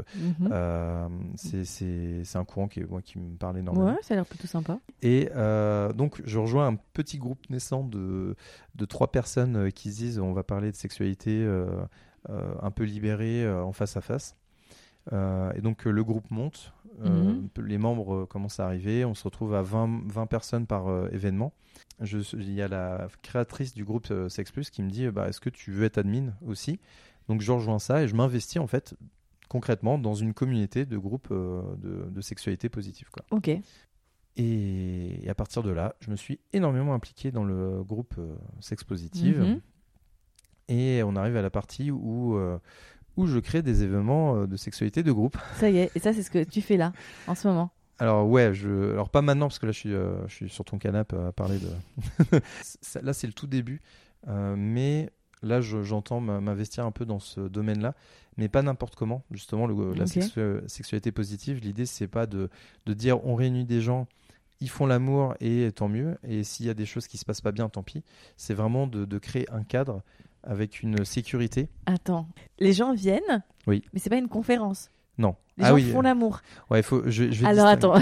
c'est un courant qui me parle énormément. Ouais, ça a l'air plutôt sympa. Et donc je rejoins un petit groupe naissant de 3 personnes qui se disent on va parler de sexualité un peu libérée en face à face. Et donc le groupe monte, les membres commencent à arriver, on se retrouve à 20 personnes par événement. Il y a la créatrice du groupe Sex Plus qui me dit est-ce que tu veux être admin aussi ? Donc je rejoins ça et je m'investis en fait concrètement dans une communauté de groupes de sexualité positive, quoi. Ok. Et à partir de là, je me suis énormément impliqué dans le groupe Sex Positive. Et on arrive à la partie où où je crée des événements de sexualité de groupe. Ça y est, et ça c'est ce que tu fais là, en ce moment. Alors ouais, alors pas maintenant parce que là je suis sur ton canapé à parler de... Là c'est le tout début, mais là j'entends m'investir un peu dans ce domaine-là, mais pas n'importe comment. Justement, la sexualité positive, l'idée c'est pas de dire on réunit des gens, ils font l'amour et tant mieux, et s'il y a des choses qui se passent pas bien, tant pis. C'est vraiment de créer un cadre avec une sécurité. Attends, les gens viennent, oui, mais c'est pas une conférence. Non. Les gens font l'amour. Ouais, je vais alors attends,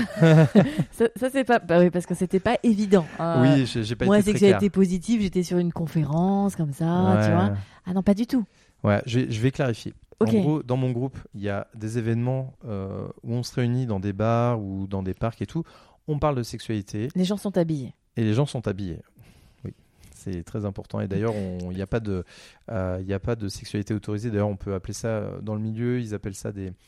ça c'est pas. Bah oui, parce que c'était pas évident. Oui, j'ai pas moi, été très sexualité clair. positive, j'étais sur une conférence comme ça, tu vois. Ah non, pas du tout. Ouais, je vais clarifier. Okay. En gros, dans mon groupe, il y a des événements où on se réunit dans des bars ou dans des parcs et tout. On parle de sexualité. Les gens sont habillés. Et les gens sont habillés. Oui, c'est très important. Et d'ailleurs, il n'y a pas de sexualité autorisée. D'ailleurs, on peut appeler ça dans le milieu, ils appellent ça des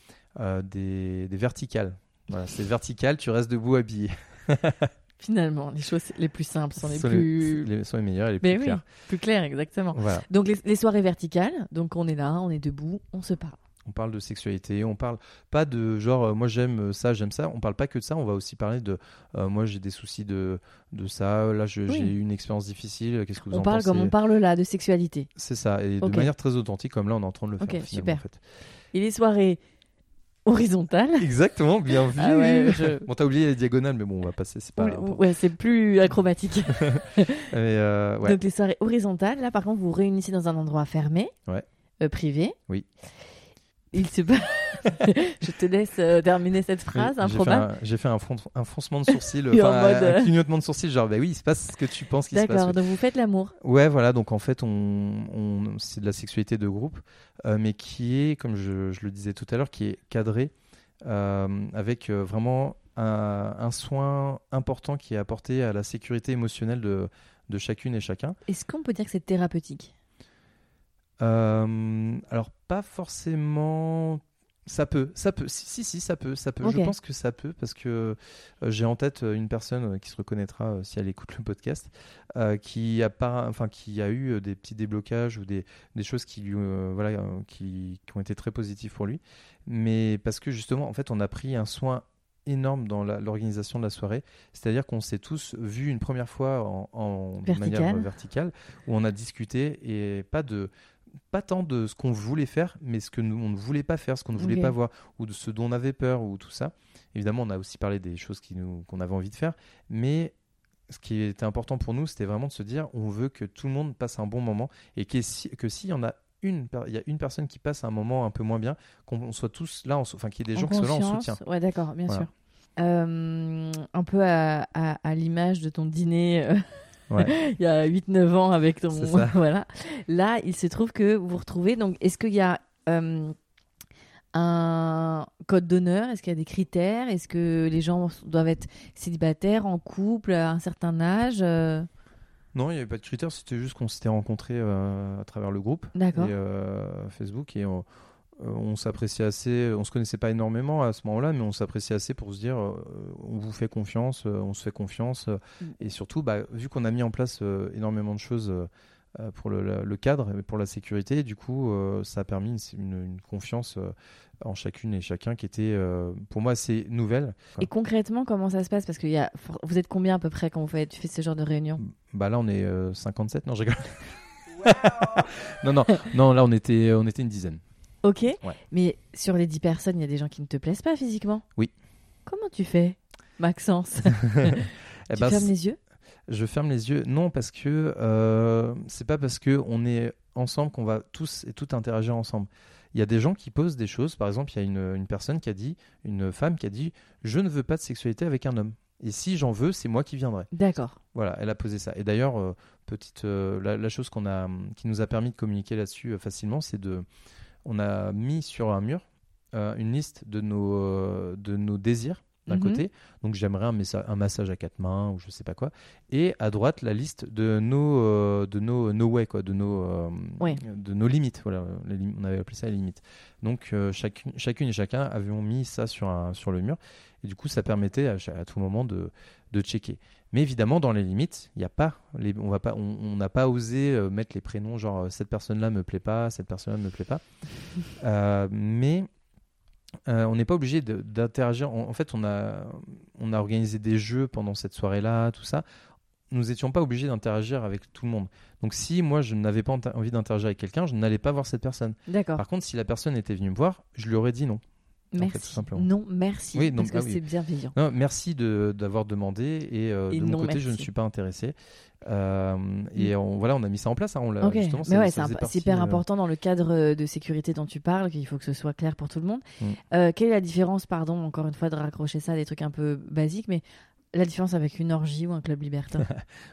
verticales. Voilà, c'est vertical, tu restes debout habillé. Finalement, les choses les plus simples sont sont les meilleures et les plus claires. Oui, plus claires, exactement. Voilà. Donc les soirées verticales, donc on est là, on est debout, on se parle. On parle de sexualité, on parle pas de genre moi j'aime ça, on parle pas que de ça, on va aussi parler de moi j'ai des soucis de ça, là j'ai eu une expérience difficile, qu'est-ce que vous en pensez? On parle comme on parle là, de sexualité. C'est ça, et de manière très authentique comme là on est en train de le faire. Ok, super. En fait. Et les soirées horizontales. Exactement, bien vu. Ah ouais, Bon, t'as oublié les diagonales, mais bon, on va passer, c'est pas... Ouais, c'est plus acrobatique. Mais, ouais. Donc les soirées horizontales, là par contre vous vous réunissez dans un endroit fermé, privé. Oui. Il se passe... Je te laisse terminer cette phrase improbable. J'ai fait un froncement de sourcil, un clignotement de sourcil, genre bah oui, il se passe ce que tu penses qu'il se passe. D'accord, donc vous faites l'amour. Ouais, voilà, donc en fait, c'est de la sexualité de groupe, mais qui est, comme je le disais tout à l'heure, qui est cadrée avec vraiment un soin important qui est apporté à la sécurité émotionnelle de chacune et chacun. Est-ce qu'on peut dire que c'est thérapeutique ? Alors pas forcément. Ça peut. Si, ça peut. Okay. Je pense que ça peut parce que j'ai en tête une personne qui se reconnaîtra si elle écoute le podcast, qui a eu des petits déblocages ou des choses qui ont été très positives pour lui, mais parce que justement en fait on a pris un soin énorme dans l'organisation de la soirée, c'est-à-dire qu'on s'est tous vus une première fois de manière verticale, où on a discuté et pas tant de ce qu'on voulait faire, mais ce qu'on ne voulait pas faire, ce qu'on ne voulait pas voir, ou de ce dont on avait peur, ou tout ça. Évidemment, on a aussi parlé des choses qu'on avait envie de faire, mais ce qui était important pour nous, c'était vraiment de se dire, on veut que tout le monde passe un bon moment, et que s'il y en a il y a une personne qui passe un moment un peu moins bien, qu'on soit tous là, qu'il y ait des gens qui soient là en soutien. Ouais, d'accord, bien sûr. Un peu à l'image de ton dîner... Ouais. Il y a 8-9 ans avec ton... C'est ça. Voilà. Là, il se trouve que vous vous retrouvez. Donc, est-ce qu'il y a un code d'honneur ? Est-ce qu'il y a des critères ? Est-ce que les gens doivent être célibataires, en couple, à un certain âge ? Non, il n'y avait pas de critères. C'était juste qu'on s'était rencontrés à travers le groupe. D'accord. Et Facebook. Et on s'appréciait assez. On se connaissait pas énormément à ce moment-là, mais on s'appréciait assez pour se dire on vous fait confiance, on se fait confiance. Et surtout, vu qu'on a mis en place énormément de choses pour le cadre et pour la sécurité, du coup, ça a permis une confiance en chacune et chacun qui était, pour moi, assez nouvelle. Et concrètement, comment ça se passe ? Parce que vous êtes combien à peu près quand tu fais ce genre de réunion ? Là, on est 57. Non, je rigole. non, là, on était une dizaine. Ok, ouais. Mais sur les 10 personnes, il y a des gens qui ne te plaisent pas physiquement ? Oui. Comment tu fais, Maxence ? Tu fermes les yeux ? Je ferme les yeux. Non, parce que c'est pas parce qu'on est ensemble qu'on va tous et toutes interagir ensemble. Il y a des gens qui posent des choses. Par exemple, il y a une personne une femme qui a dit « Je ne veux pas de sexualité avec un homme. Et si j'en veux, c'est moi qui viendrai. » D'accord. Voilà, elle a posé ça. Et d'ailleurs, la chose qui nous a permis de communiquer là-dessus facilement, c'est on a mis sur un mur une liste de nos désirs d'un côté, donc j'aimerais un massage à 4 mains ou je sais pas quoi, et à droite la liste de nos way, quoi, de nos limites, voilà, on avait appelé ça les limites. Donc chacune et chacun avions mis ça sur le mur, et du coup ça permettait à tout moment de checker. Mais évidemment dans les limites, il y a pas on n'a pas osé mettre les prénoms genre cette personne-là me plaît pas, cette personne-là me plaît pas, mais on n'est pas obligé d'interagir. En fait, on a organisé des jeux pendant cette soirée-là, tout ça. Nous n'étions pas obligés d'interagir avec tout le monde. Donc, si moi, je n'avais pas envie d'interagir avec quelqu'un, je n'allais pas voir cette personne. D'accord. Par contre, si la personne était venue me voir, je lui aurais dit non. Merci. En fait, tout simplement. Non, merci. Oui, parce que c'est bienveillant. Non, merci d'avoir demandé. Et de mon côté, merci. je ne suis pas intéressé. Et on a mis ça en place. Okay. Justement, mais c'est hyper important dans le cadre de sécurité dont tu parles, qu'il faut que ce soit clair pour tout le monde. Quelle est la différence, pardon, encore une fois, de raccrocher ça à des trucs un peu basiques, mais la différence avec une orgie ou un club libertin?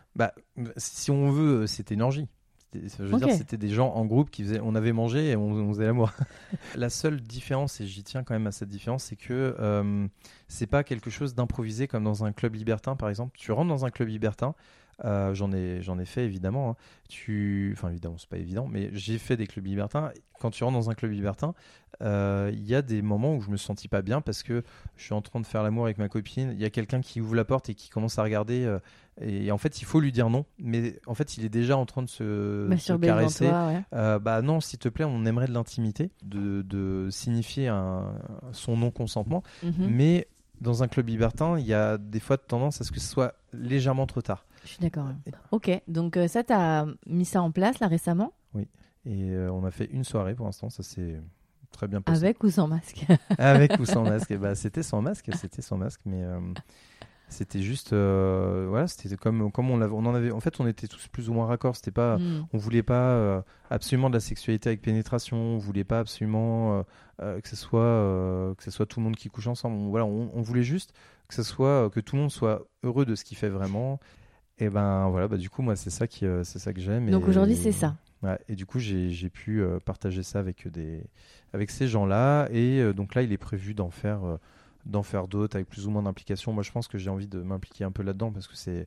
Si on veut, c'était une orgie. Je veux dire, c'était des gens en groupe on avait mangé et on faisait l'amour. La seule différence, et j'y tiens quand même à cette différence, c'est que c'est pas quelque chose d'improvisé comme dans un club libertin, par exemple. Tu rentres dans un club libertin, j'en ai fait évidemment. Enfin évidemment, c'est pas évident, mais j'ai fait des clubs libertins. Quand tu rentres dans un club libertin, il y a des moments où je me sentis pas bien parce que je suis en train de faire l'amour avec ma copine. Il y a quelqu'un qui ouvre la porte et qui commence à regarder. Et en fait, il faut lui dire non, mais en fait, il est déjà en train de se caresser. Toi, ouais. Non, s'il te plaît, on aimerait de l'intimité, de signifier son non-consentement, mais dans un club libertin, il y a des fois tendance à ce que ce soit légèrement trop tard. Je suis d'accord. Ok, donc ça, tu as mis ça en place là récemment? Oui, et on a fait une soirée pour l'instant, ça s'est très bien passé. Avec ou sans masque? Avec ou sans masque. C'était sans masque, mais c'était juste, c'était comme on en avait. En fait, on était tous plus ou moins raccord. C'était pas, on voulait pas absolument de la sexualité avec pénétration. On voulait pas absolument que ce soit tout le monde qui couche ensemble. On voulait juste que tout le monde soit heureux de ce qu'il fait vraiment. Et du coup, moi, c'est ça que j'aime. Donc aujourd'hui, c'est ça. Ouais, et du coup, j'ai pu partager ça avec ces gens-là. Et donc là, il est prévu d'en faire d'autres avec plus ou moins d'implication. Moi, je pense que j'ai envie de m'impliquer un peu là-dedans parce que c'est,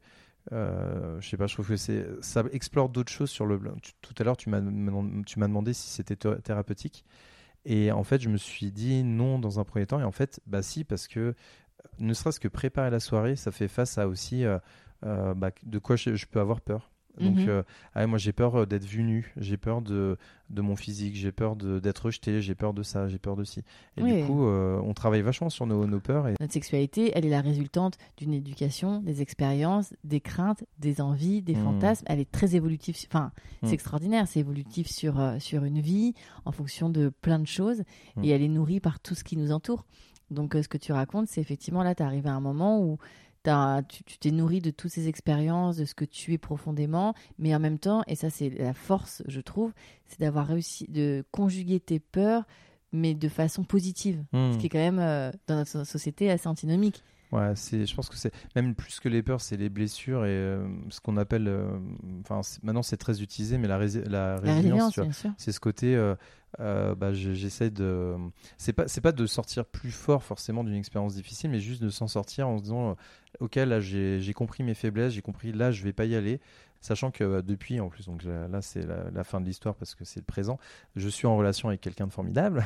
je sais pas, je trouve que ça explore d'autres choses sur tout à l'heure, tu m'as demandé si c'était thérapeutique. Et en fait, je me suis dit non dans un premier temps. Et en fait, si, parce que ne serait-ce que préparer la soirée, ça fait face à aussi de quoi je peux avoir peur. Donc, moi, j'ai peur d'être vu nu, j'ai peur de mon physique, j'ai peur d'être rejeté, j'ai peur de ça, j'ai peur de ci. Et du coup, on travaille vachement sur nos peurs. Et... Notre sexualité, elle est la résultante d'une éducation, des expériences, des craintes, des envies, des fantasmes. Elle est très évolutive. Enfin, c'est extraordinaire. C'est évolutif sur une vie, en fonction de plein de choses. Et elle est nourrie par tout ce qui nous entoure. Donc, ce que tu racontes, c'est effectivement, là, tu es arrivé à un moment où tu t'es nourri de toutes ces expériences, de ce que tu es profondément, mais en même temps, et ça c'est la force, je trouve, c'est d'avoir réussi de conjuguer tes peurs, mais de façon positive, ce qui est quand même, dans notre société, assez antinomique. Ouais, je pense que c'est même plus que les peurs, c'est les blessures et ce qu'on appelle, maintenant c'est très utilisé, mais la résilience, tu vois, c'est ce côté, j'essaie de, c'est pas de sortir plus fort forcément d'une expérience difficile, mais juste de s'en sortir en se disant, ok, là j'ai compris mes faiblesses, j'ai compris, là je vais pas y aller. Sachant que depuis, en plus, donc là c'est la fin de l'histoire parce que c'est le présent, je suis en relation avec quelqu'un de formidable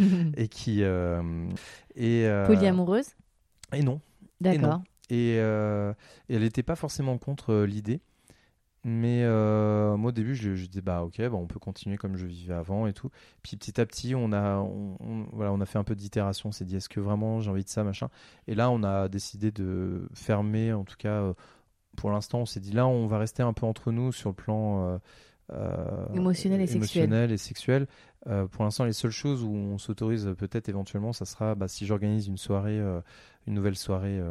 polyamoureuse. Et non. D'accord. Et elle n'était pas forcément contre l'idée. Mais moi, au début, je disais, on peut continuer comme je vivais avant et tout. Puis petit à petit, on a fait un peu d'itération. On s'est dit, est-ce que vraiment j'ai envie de ça, machin. Et là, on a décidé de fermer, en tout cas, pour l'instant, on s'est dit, là, on va rester un peu entre nous sur le plan émotionnel et sexuel. Pour l'instant, les seules choses où on s'autorise peut-être éventuellement, ça sera si j'organise une nouvelle soirée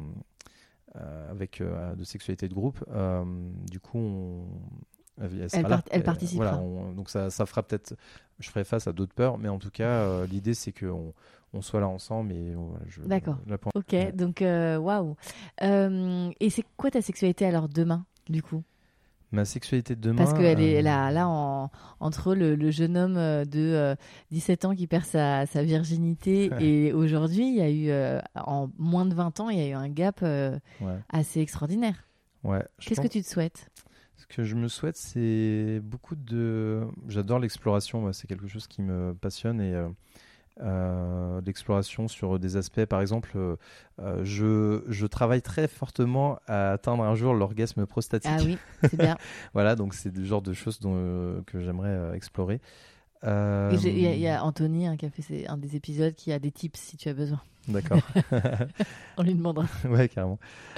avec de sexualité de groupe. Du coup, elle participera. Voilà, donc ça fera peut-être, je ferai face à d'autres peurs, mais en tout cas, l'idée c'est qu'on soit là ensemble. Et d'accord. Ok, donc waouh. Et c'est quoi ta sexualité alors demain, du coup? Ma sexualité de demain... Parce qu'elle est là entre le jeune homme de 17 ans qui perd sa virginité et aujourd'hui, il y a eu, en moins de 20 ans, il y a eu un gap assez extraordinaire. Ouais, Qu'est-ce que tu te souhaites ? Ce que je me souhaite, c'est beaucoup de... J'adore l'exploration, c'est quelque chose qui me passionne et... l'exploration sur des aspects, par exemple, je travaille très fortement à atteindre un jour l'orgasme prostatique. Ah oui, c'est bien. Voilà, donc c'est le genre de choses que j'aimerais explorer. Il y a Anthony qui a fait un des épisodes qui a des tips si tu as besoin. D'accord. On lui demandera. Ouais, carrément.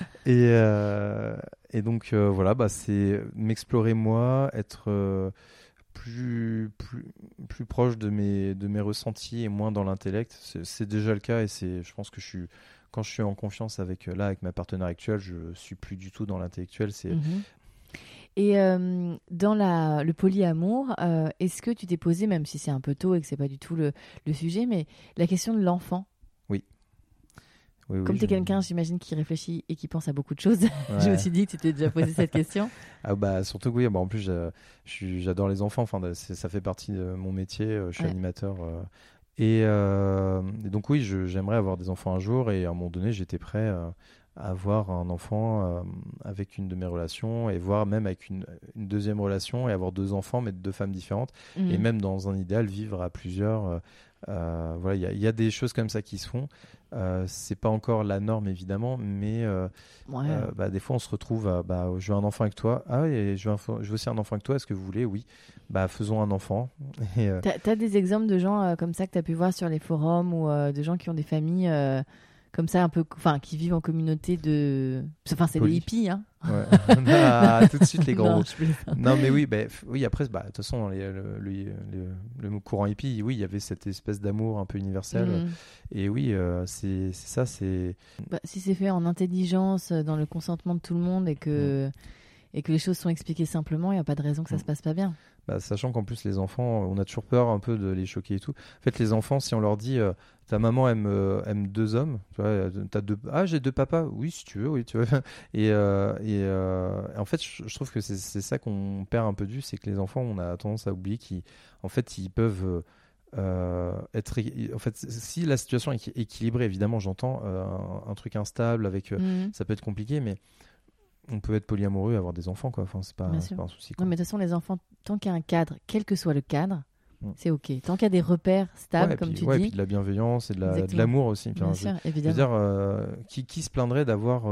Et donc voilà, c'est m'explorer moi, être plus proche de mes ressentis et moins dans l'intellect. C'est déjà le cas et je pense que quand je suis en confiance avec ma partenaire actuelle, je suis plus du tout dans l'intellectuel. Et dans le polyamour, est-ce que tu t'es posé, même si c'est un peu tôt et que c'est pas du tout le sujet, mais la question de l'enfant? Oui. Comme tu es quelqu'un, j'imagine, qui réfléchit et qui pense à beaucoup de choses, je me suis dit que tu t'es déjà posé cette question. Surtout que oui, en plus j'adore les enfants, ça fait partie de mon métier, je suis animateur. Et donc oui, j'aimerais avoir des enfants un jour et à un moment donné, j'étais prêt à avoir un enfant avec une de mes relations et voire même avec une deuxième relation et avoir 2 enfants mais de 2 femmes différentes et même dans un idéal vivre à plusieurs. Voilà, il y a des choses comme ça qui se font. C'est pas encore la norme évidemment, mais des fois on se retrouve je veux un enfant avec toi. Ah oui, je veux aussi un enfant avec toi. Est-ce que vous voulez? Oui. Faisons un enfant. T'as des exemples de gens comme ça que t'as pu voir sur les forums ou de gens qui ont des familles comme ça un peu, qui vivent en communauté de... c'est les hippies, hein. Ouais. Tout de suite les grands. Non, mais oui, après, de toute façon, dans le courant hippie, oui, il y avait cette espèce d'amour un peu universel. Et oui, c'est ça, c'est... si c'est fait en intelligence, dans le consentement de tout le monde et que les choses sont expliquées simplement, il n'y a pas de raison que ça se passe pas bien. Sachant qu'en plus les enfants, on a toujours peur un peu de les choquer et tout. En fait, les enfants, si on leur dit ta maman aime 2 hommes, tu vois, j'ai 2 papas, oui si tu veux, oui tu vois. Et en fait, je trouve que c'est ça qu'on perd un peu de vue, c'est que les enfants, on a tendance à oublier qu'ils peuvent être. En fait, si la situation est équilibrée, évidemment, j'entends un truc instable avec, ça peut être compliqué, mais on peut être polyamoureux et avoir des enfants, quoi. C'est pas un souci, quoi. Non, mais de toute façon, les enfants, tant qu'il y a un cadre, quel que soit le cadre, c'est ok. Tant qu'il y a des repères stables, comme tu dis. Et puis de la bienveillance et de l'amour aussi. Bien sûr, évidemment. Je veux dire, qui se plaindrait d'avoir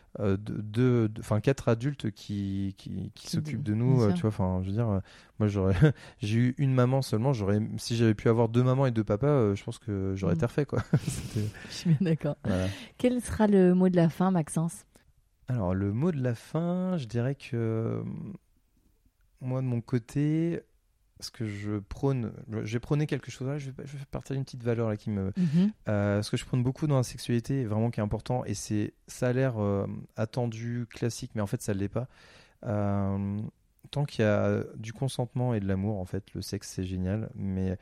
4 adultes qui s'occupent de nous, tu vois. Je veux dire, moi j'ai eu une maman seulement. Si j'avais pu avoir 2 mamans et 2 papas, je pense que j'aurais été refait, quoi. Je suis bien d'accord. Voilà. Quel sera le mot de la fin, Maxence? Alors, le mot de la fin, je dirais que moi, de mon côté, ce que je prône, j'ai prôné quelque chose là, je vais partager une petite valeur là qui me... ce que je prône beaucoup dans la sexualité, vraiment qui est important, et ça a l'air attendu, classique, mais en fait, ça ne l'est pas. Tant qu'il y a du consentement et de l'amour, en fait, le sexe, c'est génial, mais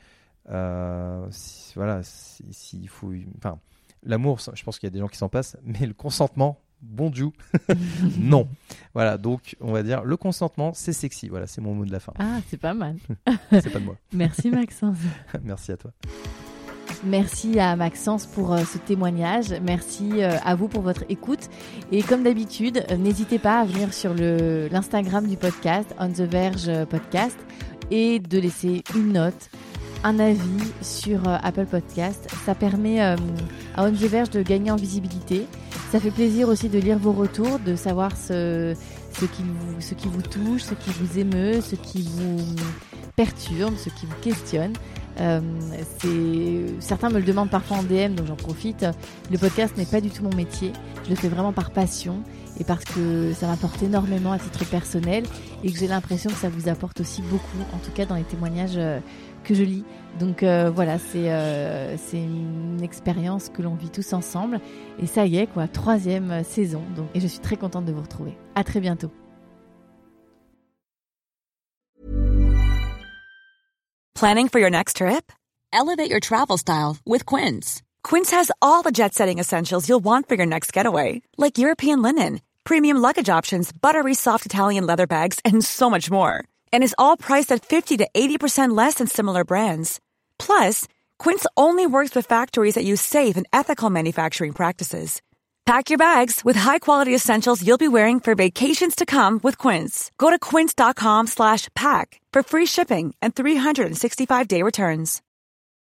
s'il faut... l'amour, je pense qu'il y a des gens qui s'en passent, mais le consentement... Bon Dieu, non. Voilà, donc on va dire le consentement, c'est sexy. Voilà, c'est mon mot de la fin. Ah, c'est pas mal. C'est pas de moi. Merci Maxence. Merci à toi. Merci à Maxence pour ce témoignage. Merci à vous pour votre écoute. Et comme d'habitude, n'hésitez pas à venir sur l'Instagram du podcast, On the Verge Podcast, et de laisser une note, un avis sur Apple Podcast. Ça permet à On the Verge de gagner en visibilité. Ça fait plaisir aussi de lire vos retours, de savoir ce qui vous touche, ce qui vous émeut, ce qui vous perturbe, ce qui vous questionne. Certains me le demandent parfois en DM, donc j'en profite. Le podcast n'est pas du tout mon métier. Je le fais vraiment par passion et parce que ça m'apporte énormément à titre personnel et que j'ai l'impression que ça vous apporte aussi beaucoup, en tout cas dans les témoignages que je lis. Donc voilà, c'est une expérience que l'on vit tous ensemble. Et ça y est, 3e saison. Et je suis très contente de vous retrouver. À très bientôt. Planning for your next trip? Elevate your travel style with Quince. Quince has all the jet-setting essentials you'll want for your next getaway, like European linen, premium luggage options, buttery soft Italian leather bags, and so much more. And is all priced at 50 to 80% less than similar brands. Plus, Quince only works with factories that use safe and ethical manufacturing practices. Pack your bags with high-quality essentials you'll be wearing for vacations to come with Quince. Go to quince.com/pack for free shipping and 365-day returns.